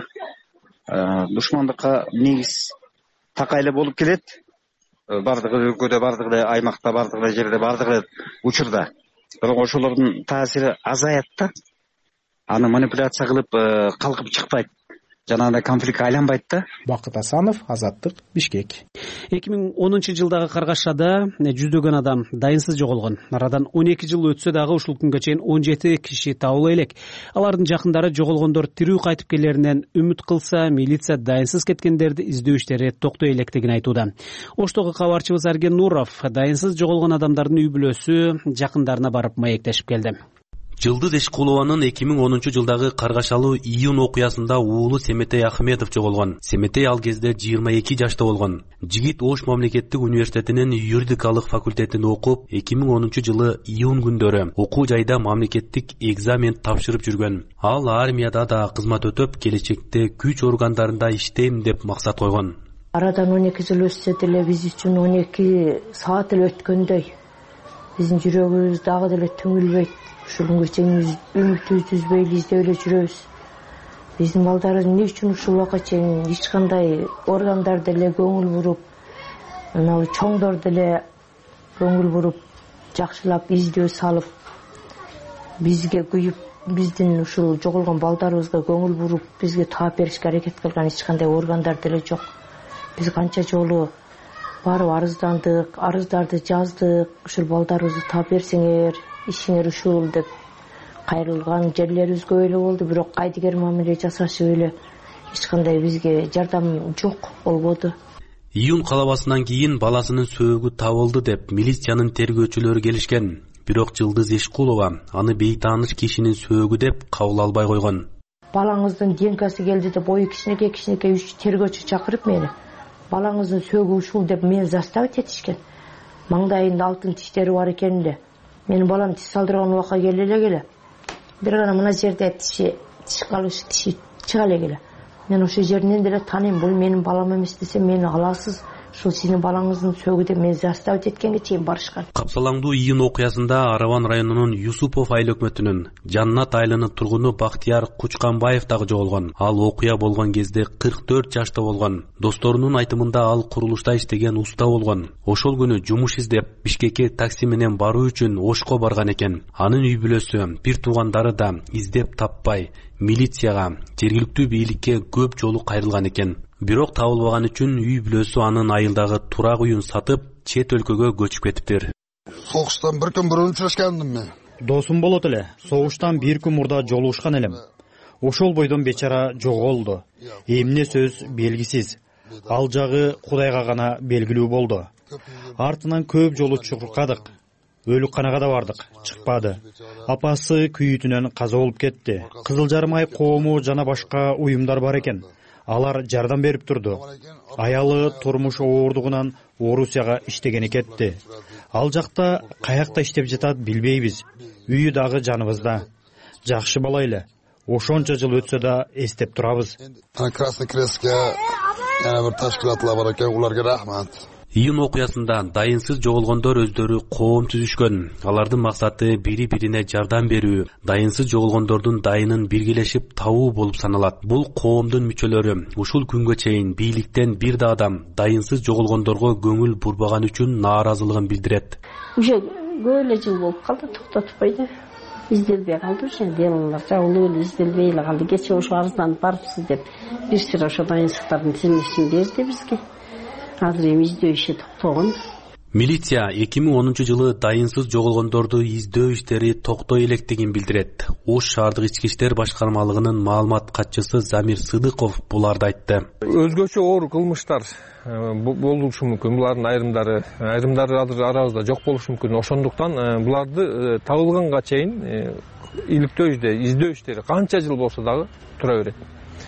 душмандыкка негиз такайлы болуп келет. Бардык өлкөдө, бардык аймакта, бардык жерде, бардык учурда. Бирок ошолордун таасири азаят да. Аны манипуляция кылып калкып чыкпайт. Жанагындай конфликтке айланбайт да. Бакыт Асанов, Азаттык, Бишкек. 2010-жылдагы каргашада жүздөгөн адам дайынсыз жоголгон. Арадан 12 жыл өтсө дагы ушул күнгө чейин 17 киши табыла элек. Алардын жакындары жоголгондор тирүү кайтып келеринен үмүт кылса, милиция дайынсыз кеткендерди издөө иштери токтой электигин айтууда. Оштогу кабарчыбыз Арген Нуров дайынсыз жоголгон адамдардын үй бүлөсү жакындарына барып маектешип келди. Жылдыз Эшкулованын 2010-жылдагы каргашалуу июнь окуясында уулу Семетей Ахметов жоголгон. Семетей ал кезде 22 жашта болгон. Жигит Ош мамлекеттик университетинин юридикалык факультетин окуп, 2010-жылы июнь күндөрү окуу жайда мамлекеттик экзамен тапшырып жүргөн. Ал армияда да кызмат өтөп, келечекте күч органдарында иштейм деп максат койгон. Арадан 12 жыл өтсө деле биз үчүн 12 саат эле өткөндөй. Биздин жүрөгүбүз дагы деле түңүлбөйт. Ушул күнгө чейин үмүтүбүздү үзбөй издеп эле жүрөбүз. Биздин балдарыбыз эмне үчүн ушул убакка чейин эч кандай органдар деле көңүл буруп, мына чоңдор деле көңүл буруп, жакшылап издөө салып, бизге күйүп биздин ушул жоголгон балдарыбызга көңүл буруп бизге таап беришке аракет кылган эч кандай органдар деле жок. Биз канча жолу барып арыздарды жаздык, ушул балдарыбызды таап берсеңер, ишиңер ушул деп кайрылган жерлерибиз көп эле болду, бирок кайдыгер мамиле жасашып эле эч кандай бизге жардам жок болбоду. Июнь калабасынан кийин баласынын сөөгү табылды деп милициянын тергөөчүлөрү келишкен. Бирок Жылдыз Эшкулова аны бейтааныш кишинин сөөгү деп кабыл албай койгон. Балаңыздын ДНКсы келди деп ой кичинекей 3 тергөөчү чакырып мени балаңыздын сөөгү ушул деп мени заставить этишкен. Маңдайында алтын тиштери бар экен эле. Менин балам тиш салдырган убакка келе. Бир гана мына жерде тиш чыга эле. Мен ошол жеринен деле тааныйм, бул менин балам эмес десе мени аласыз. Ушул сиздин балаңыздын сөөгү деп мени заставить эткенге чейин барышкан. Капсалаңдуу июнь окуясында Араван районунун Юсупов айыл өкмөтүнүн Жаннат айылынын тургуну Бактияр Кучканбаев дагы жоголгон. Ал окуя болгон кезде 44 жашта болгон. Досторунун айтымында ал курулушта иштеген уста болгон. Ошол күнү жумуш издеп Бишкекке такси менен баруу үчүн Ошко барган экен. Анын үй бүлөсү, бир туугандары да издеп таппай милицияга, жергиликтүү бийликке көп жолу кайрылган экен. Бирок табылбаган үчүн үй бүлөсү анын айылдагы турак үйүн сатып, чет өлкөгө көчүп кетиптир. Согуштан бир күн бурун учурашкандым мен. Досум болот эле. Согуштан бир күн мурда жолугушкан элем. Ошол бойдон бечара жоголду. Эмне сөз белгисиз. Ал жагы Кудайга гана белгилүү болду. Артынан көп жолу чуркадык. Өлүкканага да бардык, чыкпады. Апасы күйүтүнөн каза болуп кетти. Кызыл Жарым ай коому жана башка уюмдар бар экен. Алар жардам берип турду. Аялы турмуш ооругунан Орусияга иштегени кетти. Ал жакта каякта иштеп жатат билбейбиз. Үйү дагы жаныбызда. Жакшы бала эле. Ошончо жыл өтсө да эстеп турабыз. Красный Крестке yana bir tashkilotlar бар экен, уларга рахмат. Июнь окуясында дайынсыз жоголгондор өздөрү коом түзүшкөн. Алардын максаты бири-бирине жардам берүү, дайынсыз жоголгондордун дайынын биргелешип табуу болуп саналат. Бул коомдун мүчөлөрү ушул күнгө чейин бийликтен бир да адам дайынсыз жоголгондорго көңүл бурбаган үчүн нааразылыгын билдирет. Уже көп эле жыл болуп калды, токтотпойду. Изделбей калды уже делолор, жабылып эле изделбей эле калды. Кечээ ошо арызданып барыпсыз деп бир сыйра ошо дайынсыздардын тизмесин берди бизге. Азыр эми издөө иши токтогон. Милиция 2010-жылы дайынсыз жоголгондорду издөө иштери токтой электигин билдирет. Ош шаардык ички иштер башкармалыгынын маалымат катчысы Замир Сыдыков буларды айтты. Өзгөчө оор кылмыштар болушу мүмкүн. Булардын айрымдары азыр арабызда жок болушу мүмкүн. Ошондуктан буларды табылганга чейин иликтөө издөө иштери канча жыл болсо дагы тура берет.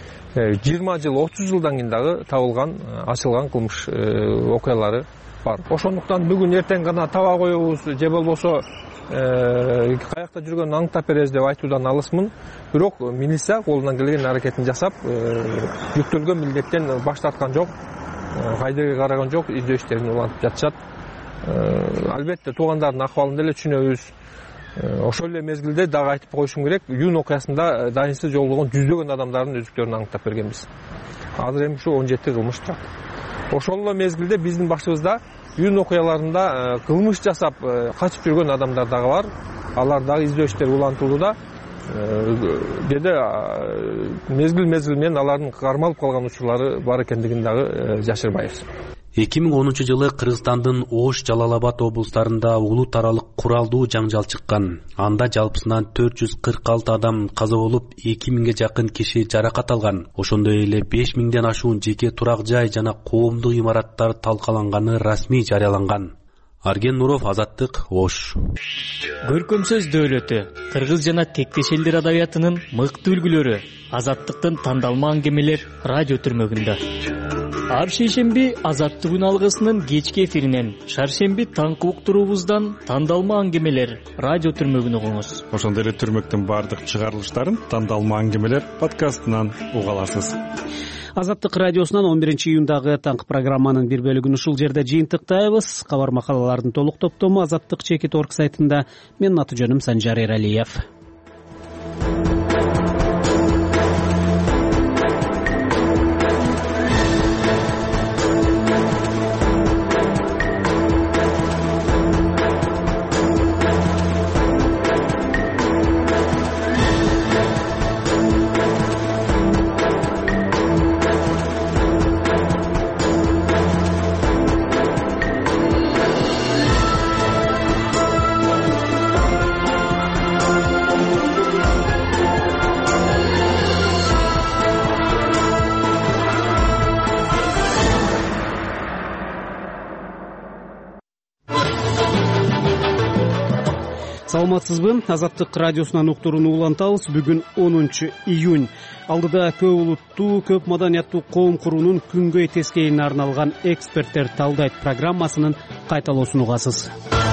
20 жыл, 30 жылдан кийин дагы табылган, ачылган кылмыш окуялары бар. Ошондуктан бүгүн эртең гана таба коебуз, же болбосо каякта жүргөнүн аңтап беребиз деп айтуудан алысмын. Бирок милиция колунан келген аракетин жасап, жүктөлгөн милдеттен баш тарткан жок, кайдыга караган жок, издөө иштерин улантып жатышат. Албетте туугандардын акыбалын деле түшүнөбүз. Ошол эле мезгилде дагы айтып коюшум керек, июнь окуясында дайынсыз жоголгон жүздөгөн адамдардын үзүктөрүн аңтап бергенбиз. Азыр эми ушу 17 кылмыш турат. Ошол эле мезгилде биздин башыбызда июнь окуяларында кылмыш жасап качып жүргөн адамдар дагы бар. Алар дагы издөө иштери улантылууда. Деде мезгил менен алардын кармалып калган учурлары бар экендигин дагы жашырбайбыз. 2010-жылы Кыргызстандын Ош, Жалал-Абад облустарында улут аралык куралдуу жаңжал чыккан. Анда жалпысынан 446 адам каза болуп, 2000ге жакын киши жаракат алган. Ошондой эле 5000ден ашуун жеке турак жай жана коомдук имараттар талкаланганы расмий жарыяланган. Арген Нуров, Азаттык, Ош. Көркөм сөз дөөлөтү, кыргыз жана тектеш элдер адабиятынын мыкты үлгүлөрү, Азаттыктын тандалма аңгемелер радио түрмөгүндө. Ар шейшемби Азаттык күн алгысынын кечки эфиринен, шаршемби таңкы уктуруубуздан тандалма аңгемелер радио түрмөгүн угуңуз. Ошондой эле түрмөктүн бардык чыгарылыштарын тандалма аңгемелер подкастынан уга аласыз. Азаттык радиосунан 11-июндагы таңкы программанын бир бөлүгүн ушул жерде жыйынтыктайбыз. Кабар макалалардын толук топтому azattik.org сайтында. Менин аты жөнүм Санжар Эралиев. саламатсызбы? Азаттык радиосунан уктурууну улантабыз. Бүгүн 10 июнь. Алдыда көп улуттуу, көп маданияттуу коом куруунун күнгөй тескейине арналган эксперттер талдайт программасынын кайталоосун угасыз.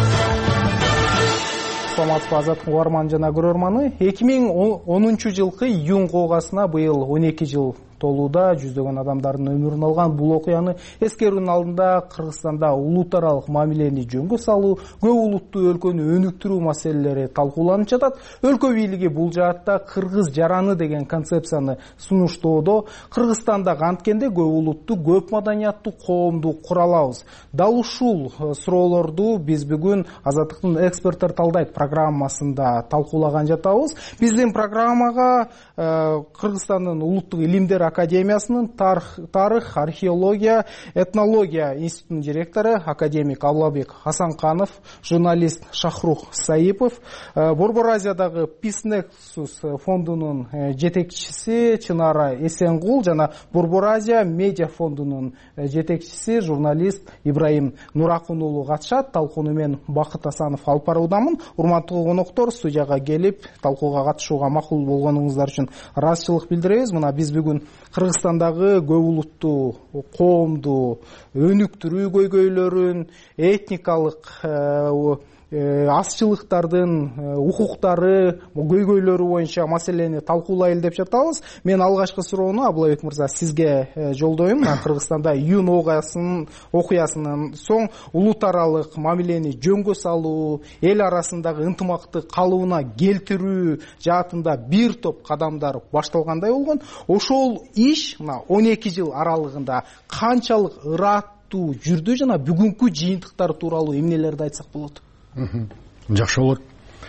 Саламатсызбы Азаттык угарман жана көрөрманы. 2010 жылкы июнь коогасына быйыл 12 жыл толууда. Жүздөгөн адамдардын өмүрүн алган бул окуяны эскерүүнүн алдында Кыргызстанда улут аралык мамилени жөнгө салуу, көп улуттуу өлкөнү өнүктүрүү маселелери талкууланып жатат. Өлкө бийлиги бул жаатта кыргыз жараны деген концепцияны сунуштоодо. Кыргызстанда канткенде көп улуттуу, көп маданияттуу коомду кура алабыз. Дал ушул суроолорду биз бүгүн Азаттыктын эксперттер талдайт программасында талкуулаган жатабыз. Биздин программага Кыргызстандын улуттук илимдер академиясынын тарых, археология, этнология институтунун директору академик Аблабек Хасанканов, журналист Шахрух Саипов, Борбор Азиядагы Peace фондунун жетекчиси Чынара Эсенгул жана Борбор Азия медиа фондунун жетекчиси журналист Ибраим Нуракун уулу катышат. Талкууну мен Бакыт Асанов алып баруудамын. Урматтуу коноктор, студияга келип талкууга катышууга макул болгонуңуздар үчүн ыраазычылык билдиребиз. Мына биз бүгүн Кыргызстандагы көп улуттуу коомду өнүктүрүү көйгөйлөрүн, этникалык азчылыктардын укуктары, көйгөйлөрү боюнча маселени талкуулайлы деп жатабыз. Мен алгачкы суроону Аблабек мырза сизге жолдойм. Кыргызстанда июнь окуясынан соң улут аралык мамилени жөнгө салуу, эл арасындагы ынтымакты калыбына келтирүү жаатында бир топ кадамдар башталгандай болгон. Ошол иш 12 жыл аралыгында канчалык ыраттуу жүрдү жана бүгүнкү жыйынтыктар тууралуу эмнелерди айтсак болот? Жакшы болот.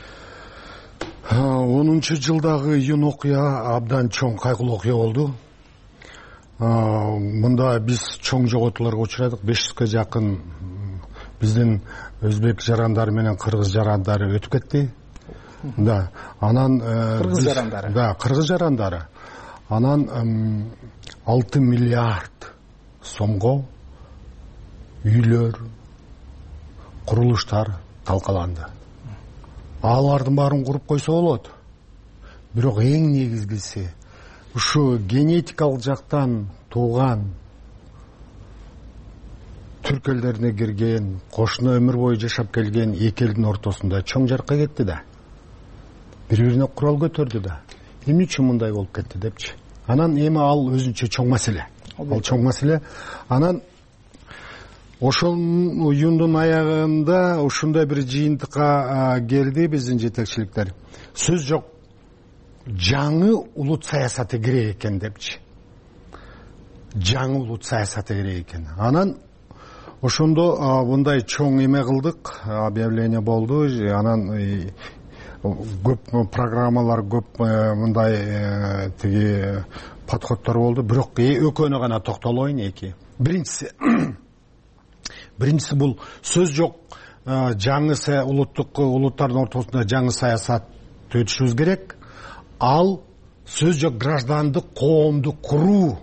10-жылдагы июнь окуя абдан чоң кайгылуу окуя болду. Мында биз чоң жоготууларга учурадык. 500-га жакын биздин өзбек жарандары менен кыргыз жарандары өтүп кетти. Да, анан кыргыз жарандары. Да, кыргыз жарандары. Анан 6 миллиард сомго үйлөр, курулуштар талкаланды. Алардын баарын куруп койсо болот. Бирок эң негизгиси ушу генетикалык жактан тууган түрк элдерине кирген, кошуна өмүр бою жашап келген эки элдин ортосунда чоң жарка кетти да. Бири-бирине курал көтөрдү да. Эмне үчүн мындай болуп кетти депчи. Анан эми ал өзүнчө чоң маселе. Ал чоң маселе. Анан ошол июндун аягында ушундай бир жыйынтыкка келди биздин жетекчиликтер. Сөз жок, жаңы улут саясаты керек экен депчи. Жаңы улут саясаты керек экен. Анан ошондо мындай чоң эме кылдык, объявление болду. Анан көп программалар, көп мындай тиги подходдор болду. Бирок экөөнө гана токтолоюн. Биринчиси бул сөз жок, жаңы улуттардын ортосунда жаңы саясат өтүшүбүз керек. Ал сөз жок граждандык коомду куруу.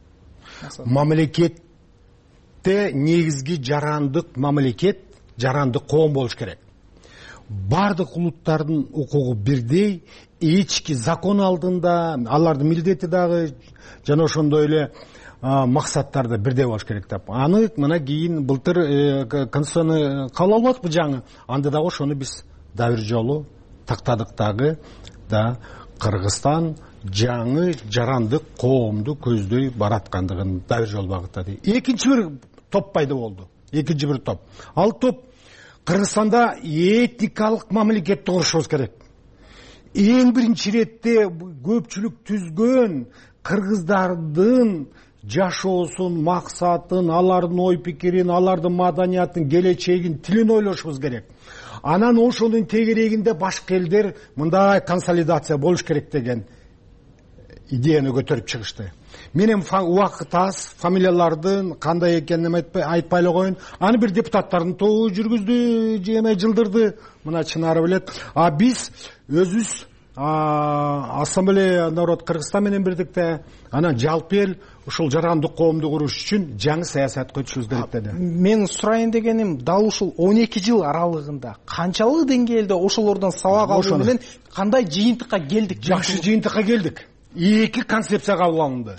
Мамлекетте негизги жарандык мамлекет, жарандык коом болуш керек. Бардык улуттардын укугу бирдей, ички закон алдында, алардын милдети дагы жана ошондой эле максаттарды бирдей болуш керек деп. Аны мына кийин былтыр конституцияны кабыл албадыкпы жаңы. Анда дагы ошону биз да бир жолу тактадык дагы да. Кыргызстан жаңы жарандык коомду көздөй бараткандыгын да бир жолу багыттады. Экинчи бир топ пайда болду. Экинчи бир топ. Ал топ Кыргызстанда этникалык мамлекетти курушубуз керек. Эң биринчи иретте көпчүлүк түзгөн кыргыздардын жашоосун, максатын, алардын ой пикирин, алардын маданиятын, келечегин, тилин ойлошубуз керек. Анан ошонун тегерегинде башка элдер мындай консолидация болуш керек деген идеяны көтөрүп чыгышты. Менин убакыт аз, фамилиялардын кандай экенин айтпай эле коюн. Аны бир депутаттардын тобу жүргүздү, жеме жылдырды. Мына Чынары билет. Биз өзүбүз ассамблея народ Кыргызстан менен бирдикте анан жалпы эл ушул жарандык коомду куруш үчүн жаңы саясатка өтүшүбүз керек деди. Мен сурайын дегеним, дал ушул 12 жыл аралыгында канчалык деңгээлде ошолордон сабак алуу менен кандай жыйынтыкка келдик? Жакшы жыйынтыкка келдик. 2 концепция кабыл алынды.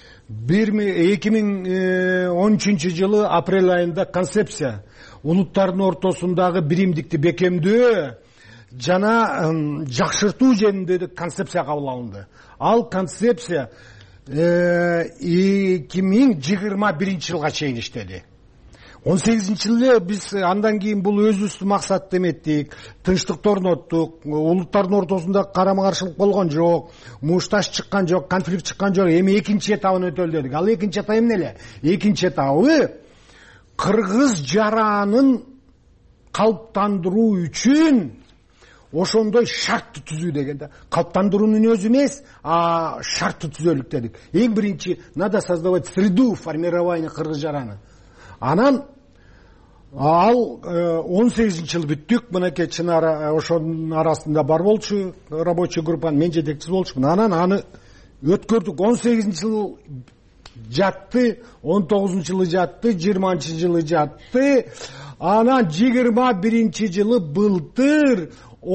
2013 жылы апрель айында концепция улуттардын ортосундагы биримдикти бекемдөө жана жакшыртуу жөнүндө концепция кабыл алынды. Ал концепция 2021 жылга чейин иштеди. 18-жылы биз андан кийин бул өзүбүздүн максат деметтик, тынчтыкты орноттук, улуттардын ортосунда карама-каршылык болгон жок, мушташ чыккан жок, конфликт чыккан жок. Эми экинчи этабын өтөлү дедик. Ал экинчи этап эмне эле? Экинчи этабы кыргыз жаранын калыптандыруу үчүн ошондой шартты түзүү деген да. Калыптандыруунун өзү эмес, шартты түзөлүк дедик. Эң биринчи надо создавать среду формирования кыргыз жараны. Анан ал 18-жылы бүттүк. Мынакей Чынара ошонун арасында бар болчу, рабочий группанын мен жетекчиси болчумун. Анан аны өткөрдүк. 18-жылы жатты, 19-жылы жатты, 20-жылы жатты. Анан 21-жылы былтыр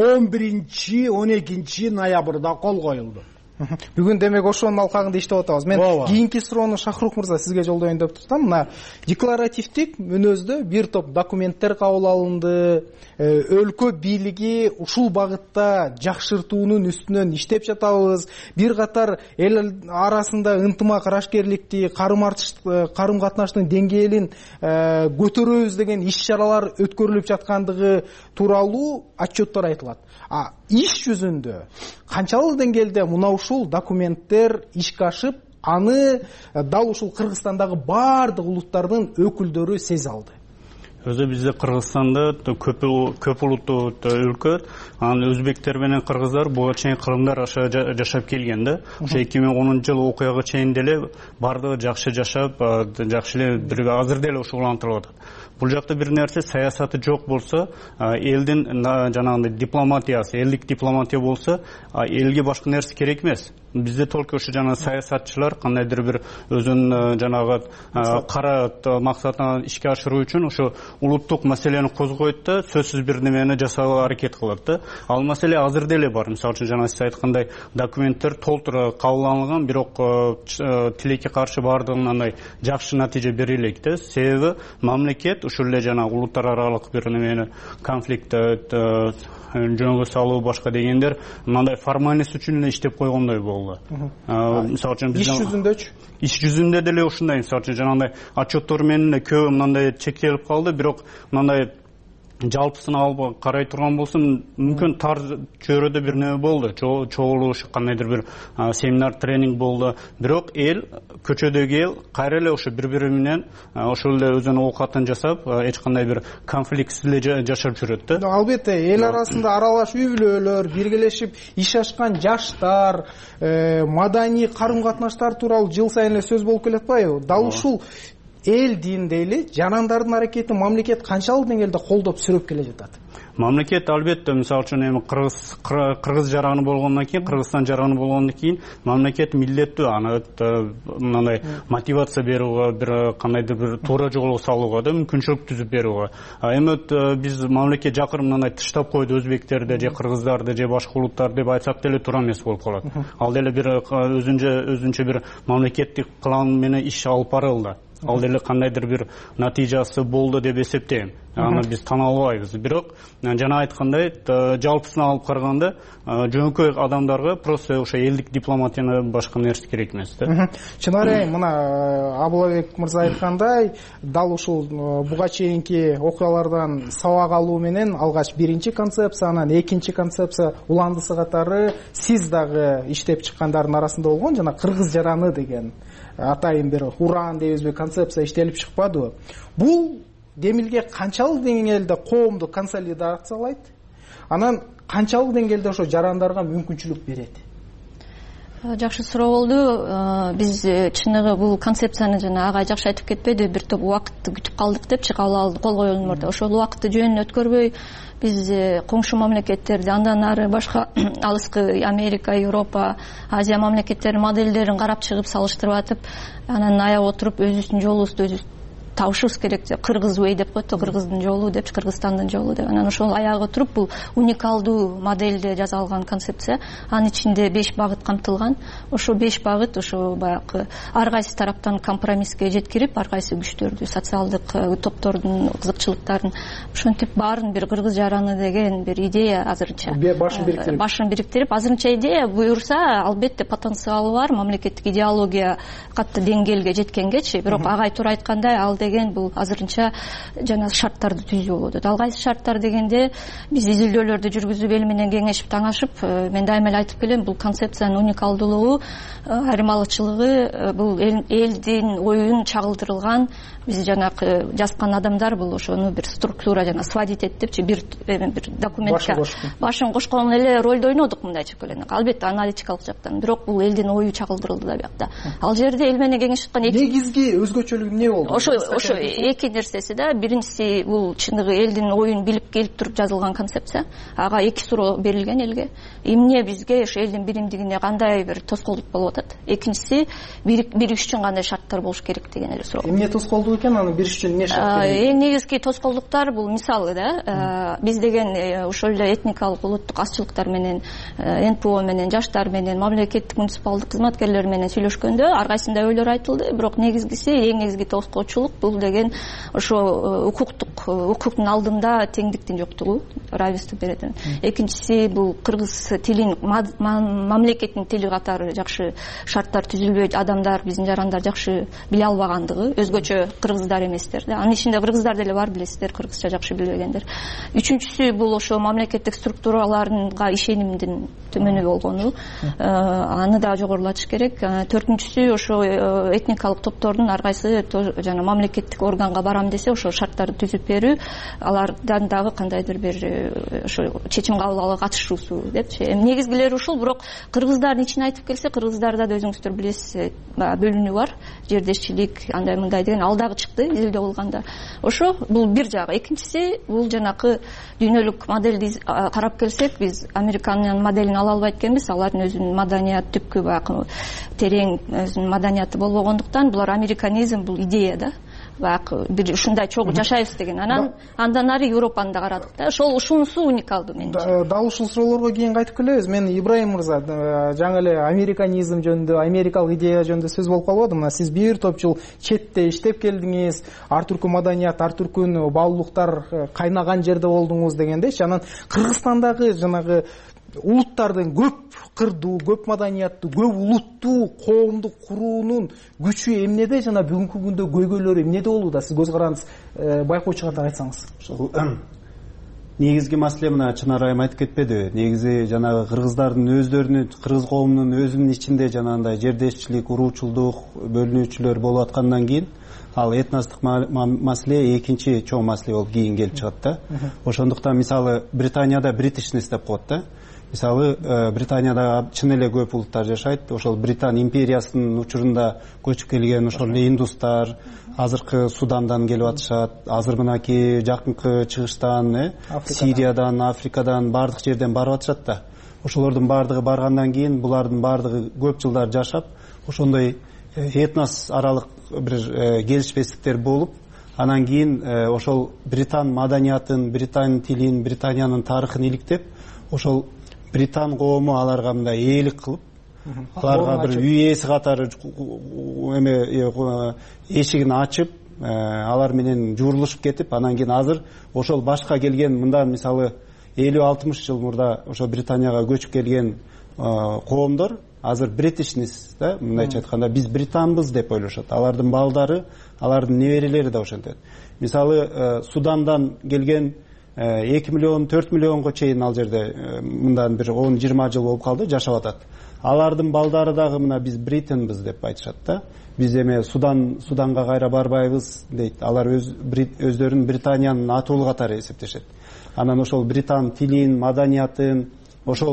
11-12 ноябрда кол коюлду. Бүгүн демек ошонун алкагында иштеп атабыз. Мен кийинки суроону Шахрух мырза сизге жолдоюн деп турсам, мына декларативдик мүнөздө бир топ документтер кабыл алынды. Өлкө бийлиги ушул багытта жакшыртуунун үстүнөн иштеп жатабыз. Бир катар эл арасында ынтымак, арашкерликти, карым катнаштын деңгээлин көтөрөбүз деген иш-чаралар өткөрүлүп жаткандыгы тууралуу отчеттор айтылат. Иш жүзүндө канчалык деңгээлде мына ушул документтер ишке ашып, аны дал ушул Кыргызстандагы баардык улуттардын өкүлдөрү сезе алды? Өзү бизде Кыргызстанда көп улуттуу өлкө, анан өзбектер менен кыргыздар буга чейин кырымдар аша жашап келген да. Ошо 2010 жылы окуяга чейин деле баардыгы жакшы жашап, жакшы эле бирге азыр деле ушулантырып атат. Бул жакта бир нерсе саясаты жок болсо, элдин жанагындай дипломатиясы, элдик дипломатия болсо, элге башка нерсе керек эмес. Бизде только ошо жана саясатчылар кандайдыр бир өзүнүн жанагы кара максатын ишке ашыруу үчүн ошо улуттук маселени козгойт да, сөзсүз бир немени жасаага аракет кылат да. Ал маселе азыр деле бар. Мисалы үчүн жана сиз айткандай документтер толтура кабыл алынган, бирок тилекке каршы баардыгынан жакшы натыйжа бере элек да. Себеби мамлекет ушул эле жана улуттар аралык бир немени конфликтти жөнгө салуу башка дегендер мындай формальность үчүн эле иштеп койгондой болду. Мисалы үчүн иш жүзүндөчү? Иш жүзүндө деле ушундай, мисалы үчүн жанагындай отчеттор менен көбү мындай чектелип калды, бирок мындай жалпысын алып карай турган болсом, мүмкүн тар чөйрөдө бир неме болду, чогулуш, кандайдыр бир семинар, тренинг болду. Бирок эл, көчөдөгү эл кайра эле ошо бири-бири менен ошол эле өзүнүн оокатын жасап, эч кандай бир конфликтсиз эле жашап жүрөт да. Албетте, эл арасында аралаш үй-бүлөлөр, биргелешип иш ашкан жаштар, маданий карым-катнаштар тууралуу жыл сайын эле сөз болуп келатпайбы? Дал ушул эл дейли жарандардын аракетин мамлекет канчалык деңгээлде колдоп сүрөп келе жатат? Мамлекет албетте, мисалы үчүн эми кыргыз жараны болгондон кийин, Кыргызстан жараны болгондон кийин мамлекет милдеттүү аны мындай мотивация берүүгө, бир кандайдыр бир туура жолго салууга да мүмкүнчүлүк түзүп берүүгө. Эми биз мамлекет жакыр мындай тыштап койду өзбектерди же кыргыздарды же башка улуттарды деп айтсак деле туура эмес болуп калат. Ал деле бир өзүнчө бир мамлекеттик план менен иш алып барылды. Ал деле кандайдыр бир натыйжасы болду деп эсептейм. Аны биз тана албайбыз. Бирок жана айткандай, жалпысын алып караганда жөнөкөй адамдарга просто ошо элдик дипломатияны башка нерсе керек эмес да. Чынары, мына Абылбек мырза айткандай, дал ушул буга чейинки окуялардан сабак алуу менен алгач биринчи концепция, анан экинчи концепция уландысы катары сиз дагы иштеп чыккандардын арасында болгон жана кыргыз жараны деген атайын бир уран дейбизби концепция иштелип чыкпадыбы? Бул демилге канчалык деңгээлде коомду консолидациялайт? Анан канчалык деңгээлде ошо жарандарга мүмкүнчүлүк берет? Жакшы суроо болду. Биз чыныгы бул концепцияны жана агай жакшы айтып кетпеди, бир топ убакытты күтүп калдык депчи, кол коюлган мурда. Ошол убакытты жөнүнөн өткөрбөй биз коңшу мамлекеттерди, андан ары башка алыскы Америка, Европа, Азия мамлекеттеринин модельдерин карап чыгып салыштырып атып, анан аяп отуруп өзүбүздүн жолубузду өзүбүз табышыбыз керек. Кыргыз вей деп коет, Кыргыздын жолу депчи, Кыргызстандын жолу деп. Анан ошол аягы туруп бул уникалдуу модельде жасалган концепция. Анын ичинде 5 багыт камтылган. Ошо 5 багыт ошо баягы ар кайсы тараптан компромисске жеткирип, ар кайсы күчтөрдү, социалдык топтордун кызыкчылыктарын ошентип баарын бир кыргыз жараны деген бир идея азырынча башын бириктирип, азырынча идея буюрса, албетте потенциалы бар, мамлекеттик идеология катты деңгээлге жеткенгечи, бирок агай туура айткандай, ал деген бул азырынча жана шарттарды түзүү болот. Ал кайсы шарттар дегенде, биз изилдөөлөрдү жүргүзүп, эл менен кеңешип, таңашып, мен дайыма эле айтып келем, бул концепциянын уникалдуулугу, айырмалычылыгы бул элдин оюн чагылдырылган, биз жанагы жазган адамдар бул ошону бир структура жана сводить этипчи бир документке башын кошкон эле ролду ойнодук, мындайча айтканда. Албетте аналитикалык жактан, бирок бул элдин ою чагылдырылды да биякта. Ал жерде эл менен кеңешип аткан негизги өзгөчөлүгү эмне болду? Ошо эки нерсеси да. Биринчиси бул чыныгы элдин оюн билип келип туруп жазылган концепция. Ага эки суроо берилген элге. Эмне бизге ошо элдин биримдигине кандай бир тоскоолдук болуп атат? Экинчиси биригиш үчүн кандай шарттар болуш керек деген эле суроо. Эмне тоскоолдук экен, аны бириш үчүн эмне шарт керек? Эң негизги тоскоолдуктар бул мисалы да. Биз деген ошол эле этникалык улуттук азчылыктар менен, НПО менен, жаштар менен, мамлекеттик муниципалдык кызматкерлер менен сүйлөшкөндө ар кайсында өйлөр айтылды, бирок негизгиси, эң негизги тоскоочулук бул деген ошо укуктун алдында теңдиктин жоктугу, равенство берет. Экинчиси бул кыргыз тилин мамлекеттин тили катары жакшы шарттар түзүлбөйт, адамдар, биздин жарандар жакшы биле албагандыгы, өзгөчө кыргыздар эместер да. Анын ичинде кыргыздар деле бар, билесиздер, кыргызча жакшы билбегендер. Үчүнчүсү бул ошо мамлекеттик структураларга ишенимдин төмөнү болгону, аны да жогорулатыш керек. Төртүнчүсү ошо этникалык топтордун ар кайсы жана мамлекеттик органга барам десе, ошо шарттарды түзүп берүү, алардан дагы кандайдыр бир ошо чечим кабыл алууга катышуусу депчи. Негизгилери ушул, бирок кыргыздардын ичине айтып келсе, кыргыздарда да өзүңүздөр билесиз, бөлүнүү бар, жердешчилик, андай мындай деген, ал дагы чыкты изилдөө кылганда. Ошо бул бир жагы. Экинчиси бул жанакы дүйнөлүк модельди карап келсек, биз Американын моделин ала албайт экенбиз. Алардын өзүнүн маданият түпкү баягы терең өзүнүн маданияты болбогондуктан, булар американизм бул идея да. Баягы бир ушундай чогуу жашайбыз деген. Андан ары Европаны да карадык да. Ушунусу уникалдуу менимче. Дал ушул суроолорго кийин кайтып келебиз. Мен Ибраим мырза, жаңы эле американизм жөнүндө, америкалык идея жөнүндө сөз болуп калбады. Мына сиз бир топ жыл четте иштеп келдиңиз, ар түркү маданият, ар түркү баалуулуктар кайнаган жерде болдуңуз дегендейчи. Анан Кыргызстандагы жанагы улуттардын көп кырдуу, көп маданияттуу, көп улуттуу коомду куруунун күчү эмнеде жана бүгүнкү күндө көйгөйлөрү эмнеде болууда? Сиз көз каранды байкоочу катары айтсаңыз. Негизги маселе мына Чынар айым айтып кетпедиби? Негизи жанагы кыргыздардын өздөрүнүн, кыргыз коомунун өзүнүн ичинде жанагындай жердешчилик, уруучулдук, бөлүнүүчүлөр болуп аткандан кийин, ал этностук маселе экинчи чоң маселе болуп кийин келип чыгат да. Ошондуктан мисалы Британияда бритишнес деп коет да. Мисалы Британияда чын эле көп улуттар жашайт. Ошол Британ империясынын учурунда көчүп келген ошол индустар, азыркы Судандан келип атышат, азыр мынакей жакынкы чыгыштан, Сириядан, Африкадан, бардык жерден барып атышат да. Ошолордун бардыгы баргандан кийин булардын бардыгы көп жылдар жашап, ошондой этнос аралык бир келишпестиктер болуп, анан кийин ошол Британ маданиятын, Британ тилин, Британиянын тарыхын иликтеп, ошол Британ коому аларга мындай ээлик кылып, аларга бир үй ээси катары эшигин ачып, алар менен журулушуп кетип, анан кийин азыр ошол башка келген, мындан мисалы 50-60 жыл мурда ошо Британияга көчүп келген коомдор азыр бритишнес да, мындайча айтканда биз британбыз деп ойлошот. Алардын балдары, алардын неберелери да ошентет. Мисалы Судандан келген 2 миллион, 4 миллионго чейин ал жерде мындан бир 10-20 жыл болуп калды, жашап атат. Алардын балдары дагы мына биз британбыз деп айтышат да. Биз эме Суданга кайра барбайбыз дейт. Алар өздөрүн Британиянын атуулу катары эсептешет. Анан ошол Британ тилин, маданиятын, ошол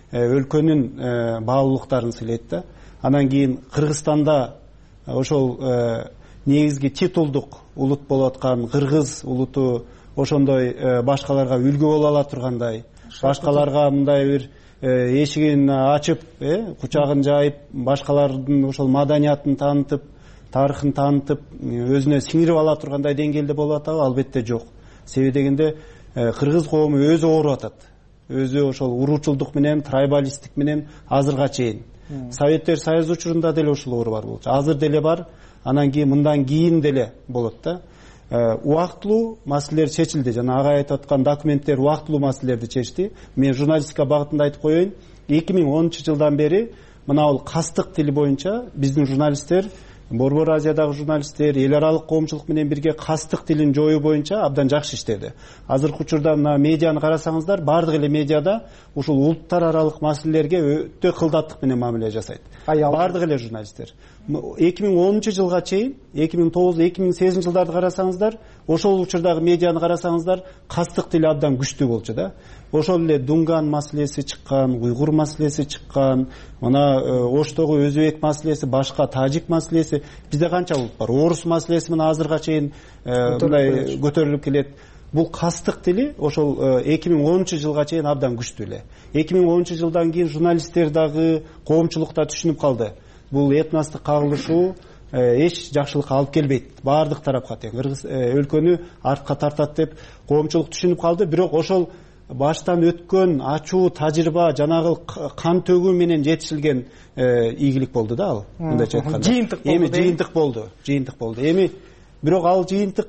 өлкөнүн баалуулуктарын сыйлайт да. Анан кийин Кыргызстанда ошол негизги титулдук улут болуп аткан кыргыз улуту ошондой башкаларга үлгү боло ала тургандай, башкаларга мындай бир эшигин ачып, кучагын жайып, башкалардын ошол маданиятын таанытып, тарыхын таанытып, өзүнө сиңирип ала тургандай деңгээлде болуп атабы? Албетте жок. Себеби дегенде кыргыз коому өзү ооруп атат. Өзү ошол уруучулдук менен, трайбалисттик менен азырга чейин. Советтер Союзу учурунда деле ушул оору бар болчу. Азыр деле бар. Анан кийин мындан кийин деле болот да. Убактылуу маселелер чечилди. Жана ага айтып аткан документтер убактылуу маселелерди чечти. Мен журналистика багытында айтып коеюн. 2010-жылдан бери мына бул кастык тили боюнча биздин журналисттер, Борбор Азиядагы журналисттер эл аралык коомчулук менен бирге кастык тилин жоюу боюнча абдан жакшы иштеди. Азыркы учурда мына медианы карасаңыздар, бардык эле медиада ушул улуттар аралык маселелерге өтө кылдаттык менен мамиле жасайт. Бардык эле журналисттер. 2010-жылга чейин, 2009-2008 жылдарды карасаңыздар, ошол учурдагы медианы карасаңыздар, кастык тили абдан күчтүү болчу да. Ошол эле Дунган маселеси чыккан, уйгур маселеси чыккан, мына Оштогу өзбек маселеси, башка тажик маселеси, бизде канча улут бар? Орус маселеси мына азырга чейин мындай көтөрүлүп келет. Бул кастык тили ошол 2010-жылга чейин абдан күчтүү эле. 2010-жылдан кийин журналисттер дагы, коомчулук да түшүнүп калды. Бул этностук кагылышуу эч жакшылыкка алып келбейт. Бардык тарапка тең. Кыргыз өлкөнү артка тартат деп коомчулук түшүнүп калды. Бирок ошол баштан өткөн ачуу тажрыйба, жанагы кан төгүү менен жетишилген ийгилик болду да ал. Мындайча айтканда. Жыйынтык болду. Жыйынтык болду. Эми бирок ал жыйынтык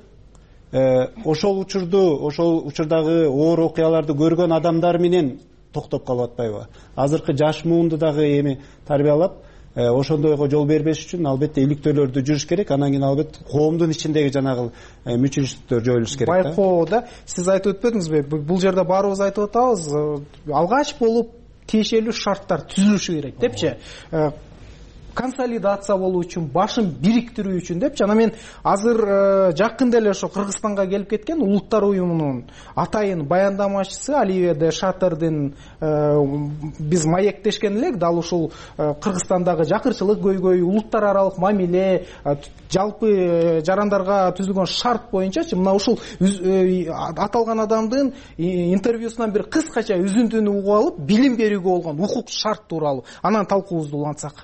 ошол учурдагы оор окуяларды көргөн адамдар менен токтоп калып атпайбы? Азыркы жаш муунду дагы эми тарбиялап, ошондойго жол бербеш үчүн албетте иликтөөлөрдү жүрүш керек. Анан кийин албетте коомдун ичиндеги жанагы мүчүлүштүктөр жоюлуш керек да. Байкоо да, сиз айтып өтпөдүңүзбү? Бул жерде баарыбыз айтып атабыз, алгач болуп тиешелүү шарттар түзүлүшү керек депчи. Консолидация болуу үчүн, башын бириктирүү үчүн депчи. Анан мен азыр жакында эле ошо Кыргызстанга келип кеткен Улуттар уюмунун атайын баяндамачысы Оливия де Шатердин биз маектешкен элек, дал ушул Кыргызстандагы жакырчылык көйгөй, улуттар аралык мамиле, жалпы жарандарга түзүлгөн шарт боюнчачы мына ушул аталган адамдын интервьюсунан бир кыскача үзүндүнү угуп алып, билим берүүгө болгон укук шарт тууралуу анан талкуубузду улантсак.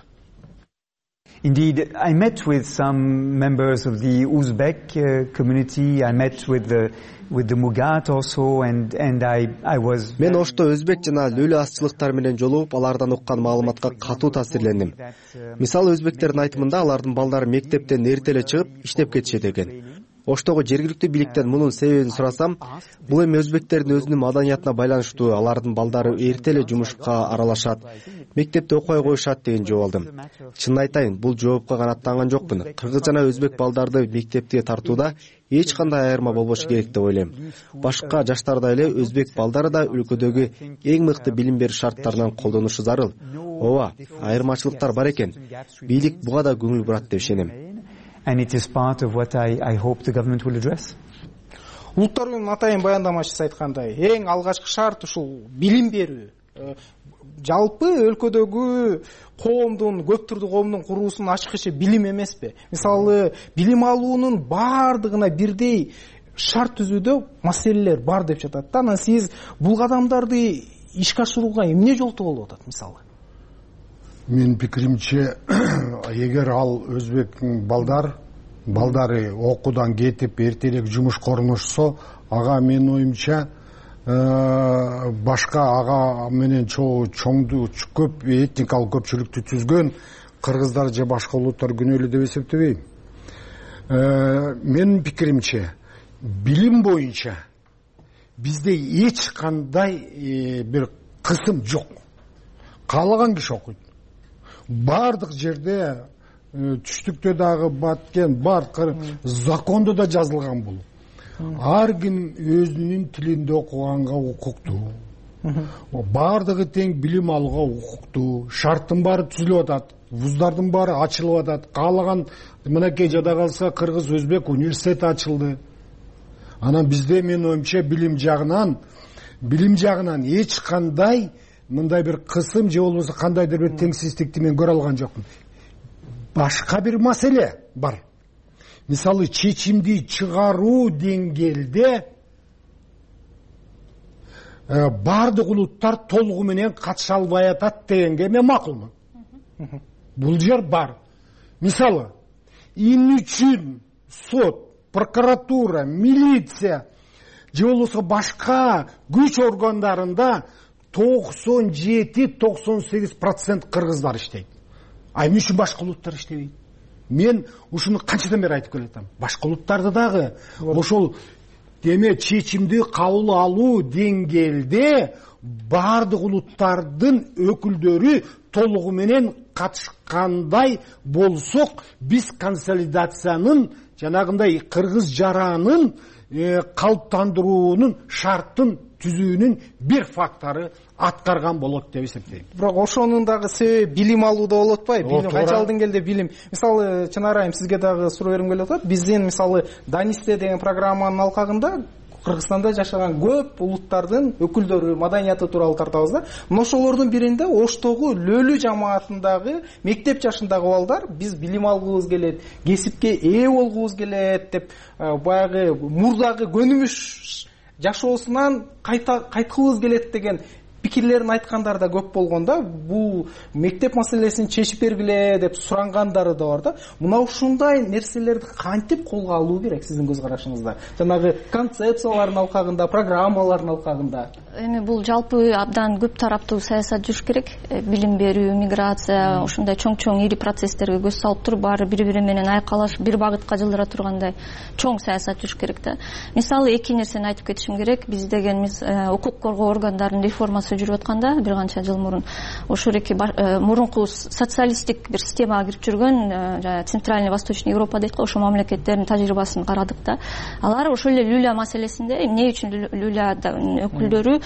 Indeed, I met with some members of the Uzbek community. I met with the Mugat also, and I was. Мен Ошто өзбек жана лөлө азчылыктар менен жолугуп, алардан уккан маалыматка катуу таасирлендим. Мисалы, өзбектердин айтымында алардын балдары мектептен эрте эле чыгып иштеп кетишет экен. Оштогу жергиликтүү бийликтен мунун себебин сурасам, бул эми өзбектердин өзүнүн маданиятына байланыштуу, алардын балдары эрте эле жумушка аралашат, мектепте окубай коюшат деген жооп алдым. Чынын айтайын, бул жоопко канааттанган жокмун. Кыргыз жана өзбек балдарды мектепке тартууда эч кандай айырма болбошу керек деп ойлойм. Башка жаштардай эле өзбек балдары да өлкөдөгү эң мыкты билим берүү шарттарынан колдонушу зарыл. Ооба, айырмачылыктар бар экен. Бийлик буга да көңүл бурат деп ишенем. And it is part of what I hope the government will address. Улуттар уюмунун атайын баяндамачысы айткандай, эң алгачкы шарт ушул билим берүү. Жалпы өлкөдөгү коомдун, көп түрдүү коомдун куруусунун ачкычы билим эмеспи? Мисалы, билим алуунун бардыгына бирдей шарт түзүүдө маселелер бар деп жатат да. Анан сиз бул кадамдарды ишке ашырууга эмне жолтоо болуп атат мисалы? Мен пикиримче, эгер ал өзбек балдары окуудан кетип эртелик жумушка орношсо, ага менин оюмча башка ага менен чоңду көп этникалык көпчүлүктү түзгөн кыргыздар же башка улуттар күнөөлүү деп эсептебейм. Менин пикиримче, билим боюнча бизде эч кандай бир кысым жок. Каалаган киши окуйт. Бардык жерде түштүктө дагы баткен бардык закондо да жазылган бул. Ар ким өзүнүн тилинде окуганга укуктуу. Бардыгы тең билим алууга укуктуу. Шарттын баары түзүлүп атат. Вуздардын баары ачылып атат. Каалаган мынакей жада калса кыргыз өзбек университети ачылды. Анан бизде менин оюмча билим жагынан эч кандай мындай бир кысым же болбосо кандайдыр бир теңсиздикти мен көрө алган жокмун. Башка бир маселе бар. Мисалы чечимди чыгаруу деңгээлде бардык улуттар толугу менен катыша албай атат дегенге мен макулмун. Бул жер бар. Мисалы, эмне үчүн сот, прокуратура, милиция же болбосо башка күч органдарында 97-98% кыргыздар иштейт. Эмне үчүн башка улуттар иштебейт? Мен ушуну канчадан бери айтып келатам. Башка улуттарды дагы ошол деме чечимди кабыл алуу деңгээлде бардык улуттардын өкүлдөрү толугу менен катышкандай болсок, биз консолидациянын жанагындай кыргыз жаранын калыптандыруунун шарттын түзүүнүн бир фактору аткарган болот деп эсептейм. Бирок ошонун дагы себеби билим алууда болуп атпайбы? Билим канчалык деңгээлде билим? Мисалы, Чынар айым, сизге дагы суроо бергим келип атат. Биздин мисалы Данисте деген программанын алкагында Кыргызстанда жашаган көп улуттардын өкүлдөрү маданияты тууралуу тартабыз да. Мына ошолордун биринде Оштогу Лөлү жамаатындагы мектеп жашындагы балдар биз билим алгыбыз келет, кесипке ээ болгубуз келет деп баягы мурдагы көнүмүш жашоосунан кайткыбыз келет деген пикирлерин айткандар да көп болгондо, бул мектеп маселесин чечип бергиле деп сурангандары да бар да. Мына ушундай нерселерди кантип колго алуу керек сиздин көз карашыңызда? Жанагы концепциялардын алкагында, программалардын алкагында. Эми бул жалпы абдан көп тараптуу саясат жүрүш керек. Билим берүү, миграция, ушундай чоң ири процесстерге көз салып туруп, баары бири-бири менен айкалаш, бир багытка жылдыра тургандай чоң саясат жүрүш керек да. Мисалы, эки нерсени айтып кетишим керек. Биз дегенimiz укук коргоо органдарынын реформасы жүрүп атканда бир канча жыл мурун ошол эки мурунку социалисттик бир системага кирип жүргөн Центральный Восточный Европа дейт го, ошол мамлекеттердин тажрыйбасын карадык да. Алар ошол эле Люля маселесинде эмне үчүн Люлядын өкүлдөрү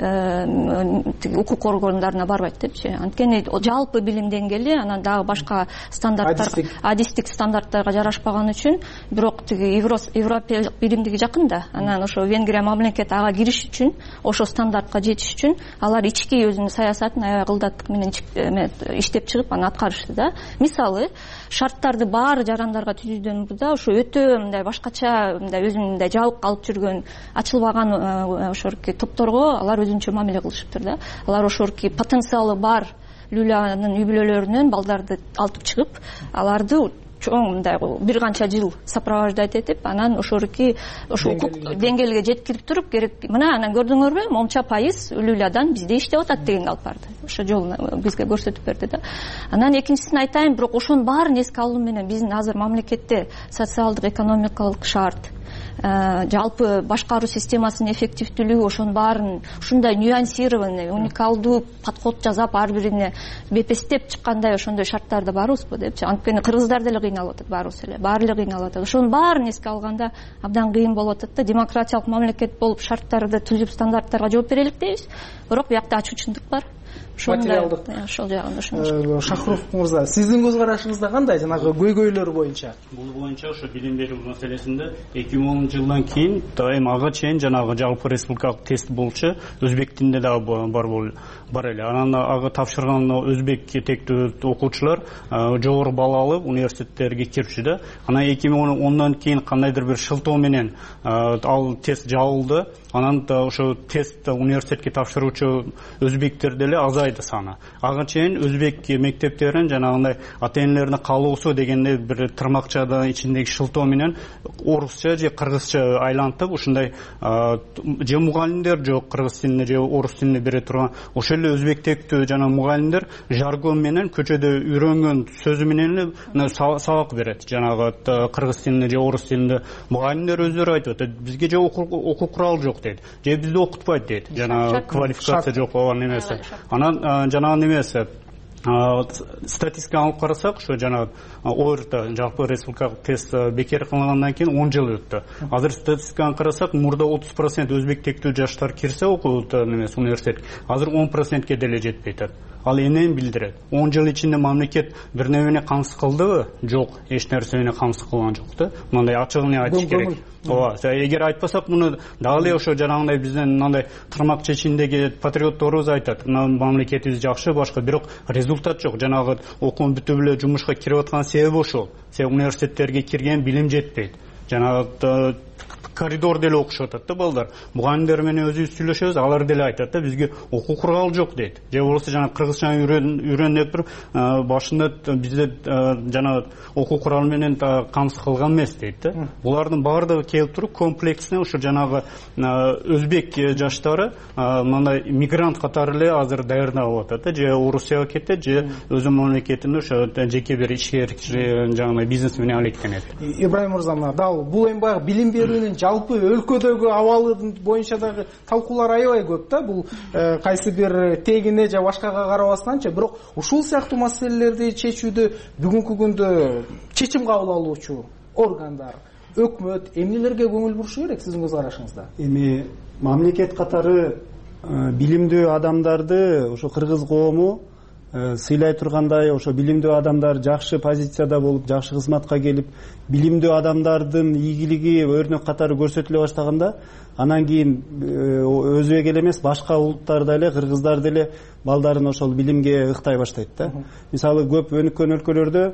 укук органдарына барбайт депчи. Анткени жалпы билим деңгээли, анан дагы башка стандарттар, адистик стандарттарга жарашпаган үчүн, бирок тиги европалык билимдиги жакын да. Анан ошо Венгрия мамлекети ага кириш үчүн, ошо стандартка жетиш үчүн алар ички өзүнүн саясатын аябай кылдаттык менен иштеп чыгып аны аткарышты да. Мисалы, шарттарды баары жарандарга түзүүдөн мурда ошо өтө мындай башкача өзүнүн мындай жабык калып жүргөн ачылбаган ошорки топторго алар өзүнчө мамиле кылышыптыр да. Алар ошорки потенциалы бар Люлянын үй-бүлөлөрүнөн балдарды алып чыгып, аларды чоң мындай бир канча жыл сопровождать этип, анан ошорки укук деңгээлге жеткирип туруп, керек мына анан көрдүңөрбү, монча пайыз Люлядан бизде иштеп атат дегенди алып барды. Ошо жолун бизге көрсөтүп берди да. Анан экинчисин айтайын, бирок ошонун баарын эске алуу менен биздин азыр мамлекетте социалдык, экономикалык шарт, жалпы башкаруу системасынын эффективдүүлүгү, ошонун баарын ушундай нюансированный, уникалдуу подход жасап, ар бирине бепестеп чыккандай ошондой шарттарда барбызбы депчи. Анткени кыргыздар деле кыйналып атат, баарыбыз эле, баары эле кыйналып атат. Ошонун баарын эске алганда абдан кыйын болуп атат да. Демократиялык мамлекет болуп шарттарды түзүп, стандарттарга жооп берелик дейбиз, бирок биякта ачуучундук бар. Материалдык. Ошол жагында ошондой. Шахрух мырза, сиздин көз карашыңызда кандай жанагы көйгөйлөр боюнча? Бул боюнча ошо билим берүү маселесинде 2010-жылдан кийин дайым ага чейин жанагы жалпы республикалык тест болчу, өзбек тилинде дагы бар эле. Анан ага тапшырган өзбек тектүү окуучулар жогору балл алып университеттерге кирчү да. Анан 2010-дан кийин кандайдыр бир шылтоо менен ал тест жабылды. Анан ошо тест университетке тапшыруучу өзбектер деле азайды саны. Ага чейин өзбек мектептерин жанагындай ата-энелерине каалоосу дегенде бир тырмакчада ичиндеги шылтоо менен орусча же кыргызча айлантып, ушундай же мугалимдер жок кыргыз тилинде же орус тилинде бере турган, ошол эле өзбектектүү жана мугалимдер жаргон менен көчөдө үйрөнгөн сөзү менен сабак берет. Жанагы кыргыз тилинде же орус тилинде мугалимдер өздөрү айтып атат, бизге же окуу куралы жок дейт. Же бизди окутпайт дейт. Жана квалификация жок болгон эмеси. Анан жанагы немеси статистиканы алып карасак, ошо жана ОРТ жалпы республикалык тест бекер кылынгандан кийин 10 жыл өттү. Азыр статистиканы карасак, мурда 30% өзбек тектүү жаштар кирсе окуут немеси университетке, азыр 10%ке деле жетпей атат. Ал эмнени билдирет? 10 жыл ичинде мамлекет бир нерсени камсыз кылдыбы? Жок, эч нерсе менен камсыз кылган жок да. Мындай ачыгын айтыш керек. ооба эгер айтпасак муну дагы эле ошо жанагындай биздин мындай тырмак чечиндеги патриотторубуз айтат мамлекетибиз жакшы башка, бирок результат жок. Жанагы окууну бүтүп эле жумушка кирип аткан себеби ошол. Университеттерге кирген, билим жетпейт. Жанагы коридор деле окушуп атат да балдар. Мугалимдер менен өзүбүз сүйлөшөбүз, алар деле айтат да бизге окуу куралы жок дейт. Же болбосо жана кыргызча үйрөн деп туруп башында бизде жана окуу куралы менен камсыз кылган эмес дейт да. Булардын баардыгы келип туруп комплексно ошо жанагы өзбек жаштары мындай мигрант катары эле азыр даярдалып атат да. Же Орусияга кетет, же өзүнүн мамлекетинде ошо жеке бир ишкер жана бизнес менен алектенет. Ибраим мырза, дал бул эми баягы билим берүүнүн жалпы өлкөдөгү абалы боюнча дагы талкуулар аябай көп да. Бул кайсы бир тегине же башкага карабастанчы, бирок ушул сыяктуу маселелерди чечүүдө бүгүнкү күндө чечим кабыл алуучу органдар, өкмөт эмнелерге көңүл бурушу керек сиздин көз карашыңызда? Эми мамлекет катары билимдүү адамдарды ошо кыргыз коому сыйлай тургандай, ошо билимдүү адамдар жакшы позицияда болуп, жакшы кызматка келип, билимдүү адамдардын ийгилиги өрнөк катары көрсөтүлө баштаганда, анан кийин өзбек эле эмес, башка улуттар деле, кыргыздар деле балдарын ошол билимге ыктай баштайт да. Мисалы көп өнүккөн өлкөлөрдө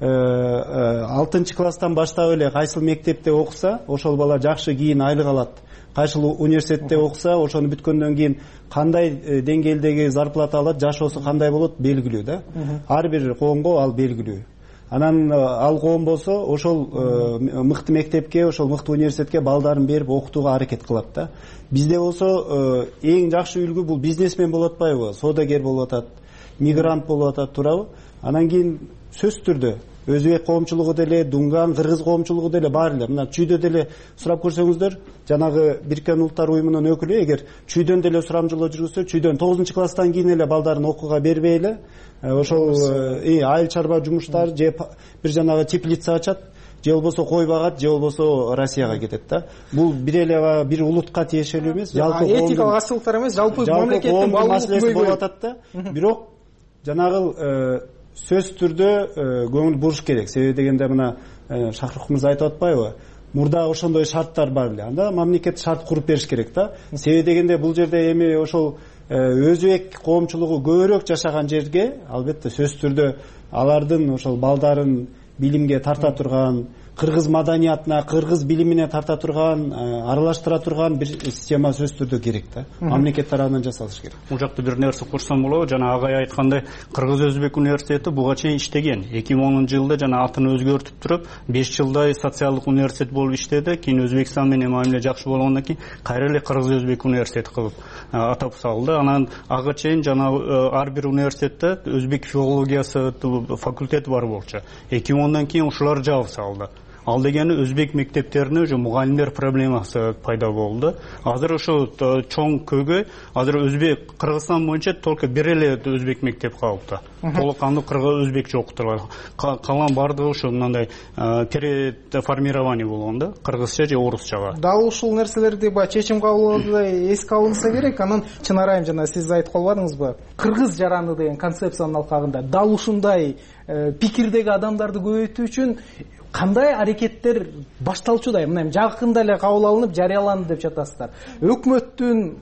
6-класстан баштап эле кайсыл мектепте окуса, ошол бала жакшы кийин айлык алат. Кайсыл университетте окуса, ошону бүткөндөн кийин кандай деңгээлдеги зарплата алат, жашоосу кандай болот белгилүү да. Ар бир коомго ал белгилүү. Анан ал коом болсо ошол мыкты мектепке, ошол мыкты университетке балдарын берип окутууга аракет кылат да. Бизде болсо эң жакшы үлгү бул бизнесмен болуп атпайбы, соодагер болуп атат, мигрант болуп атат, туурабы? Анан кийин сөзсүз түрдө өзбек коомчулугу деле, дунган кыргыз коомчулугу деле бар эле. Мына чүйдө деле сурап көрсөңүздөр, жанагы Бириккен Улуттар уюмунун өкүлү эгер чүйдөн деле сурамжылоо жүргүзсө, чүйдөн 9-класстан кийин эле балдарын окууга бербей эле ошол айыл чарба жумуштар же бир жанагы теплица ачат, же болбосо кой багат, же болбосо Россияга кетет да. Бул бир эле бир улутка тиешелүү эмес, жалпы этикалык асылыктар эмес, жалпы мамлекеттин маселеси болуп атат да. Бирок жанагы сөз түрдө көңүл буруш керек. Себеби дегенде мына Шахрух мырза айтып атпайбы? Мурда ошондой шарттар бар эле. Анда мамлекет шарт куруп бериш керек да. Себеби дегенде бул жерде эми ошол өзбек коомчулугу көбүрөөк жашаган жерге албетте сөз түрдө алардын ошол балдарын билимге тарта турган, кыргыз маданиятына, кыргыз билимине тарта турган, аралаштыра турган бир система сөз түрдө керек да. Мамлекет тарабынан жасалыш керек. Бул жакта бир нерсе курсам болобу? Жана агай айткандай, Кыргыз-Өзбек университети буга чейин иштеген. 2010-жылда жана атын өзгөртүп туруп, 5 жылдай социалдык университет болуп иштеди. Кийин Өзбекстан менен мамиле жакшы болгондон кийин кайра эле Кыргыз-Өзбек университети кылып атап салды. Анан ага чейин жана ар бир университетте өзбек филологиясы факультети бар болчу. 2010-дан кийин ушулар жабып салды. Ал дегени өзбек мектептерине уже мугалимдер проблемасы пайда болду. Азыр ошо чоң көйгөй, азыр өзбек Кыргызстан боюнча только бир эле өзбек мектеп калыпты. Толук кандуу өзбекче окутулат. Калган бардыгы ошо мындай переформирование болгон да, кыргызча же орусчага. Дал ушул нерселерди баягы чечим кабыл алуууда эске алынса керек. Анан Чынарайым жана сиз айтып калбадыңызбы? Кыргыз жараны деген концепциянын алкагында дал ушундай пикирдеги адамдарды көбөйтүү үчүн кандай аракеттер башталчудай? Мына жакында эле кабыл алынып жарыяланды деп жатасыздар. Өкмөттүн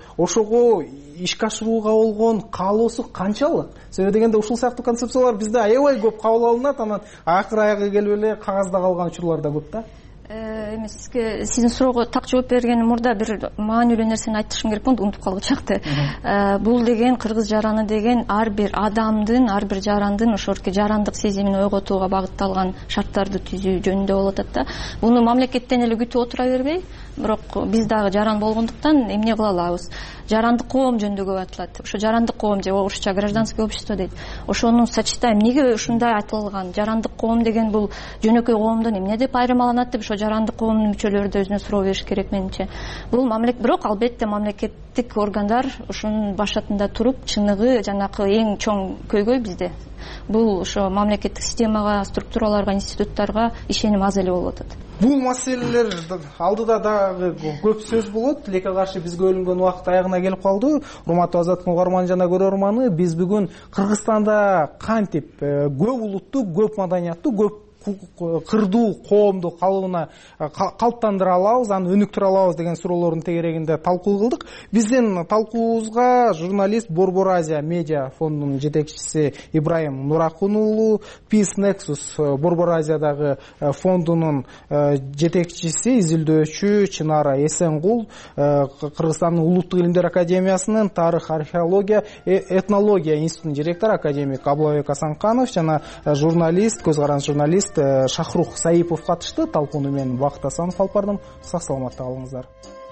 ошого ишке ашырууга болгон каалоосу канчалык? Себеби дегенде ушул сыяктуу концепциялар бизде аябай көп кабыл алынат, анан акыр аягы келип эле кагазда калган учурлар да көп да. Эми сизге сиздин суроого так жооп бергеним мурда бир маанилүү нерсени айтышым керек болду, унутуп калгычакты. Бул деген кыргыз жараны деген ар бир адамдын, ар бир жарандын ошорки жарандык сезимин ойготууга багытталган шарттарды түзүү жөнүндө болуп атат да. Буну мамлекеттен эле күтүп отура бербей, бирок биз дагы жаран болгондуктан эмне кыла алабыз? Жарандык коом жөнүндө көп айтылат. Ошо жарандык коом же орусча гражданское общество дейт. Ошону сочетаем. Эмнеге ушундай айтылган? Жарандык коом деген бул жөнөкөй коомдон эмне деп айырмаланат деп ошо жарандык коомдун мүчөлөрү да өзүнө суроо бериш керек менимче. Бул бирок албетте мамлекеттик органдар ушунун башатында туруп, чыныгы жанакы эң чоң көйгөй бизде. Бул ошо мамлекеттик системага, структураларга, институттарга ишеним аз эле болуп атат. Бул маселелер алдыда дагы көп сөз болот. Тилекке каршы бизге бөлүнгөн убакыт аягына келип калды. Урматтуу Азаттык угарман жана көрөрманы, биз бүгүн Кыргызстанда кантип көп улуттуу, көп маданияттуу, көп кырдуу коомду калыптандыра алабыз, аны өнүктүрө алабыз деген суроолордун тегерегинде талкуу кылдык. Биздин талкуубузга журналист Борбор Азия медиа фондунун жетекчиси Ибраим Нуракун уулу, Peace Nexus Борбор Азиядагы фондунун жетекчиси, изилдөөчү Чынара Эсенгул, Кыргызстандын Улуттук илимдер академиясынын тарых, археология, этнология институтунун директору академик Аблабек Асанканов жана журналист, көз каранды журналист Шахрух Саипов катышты. Талкууну мен Бакыт Асанов алып бардым. Сак саламатта калыңыздар.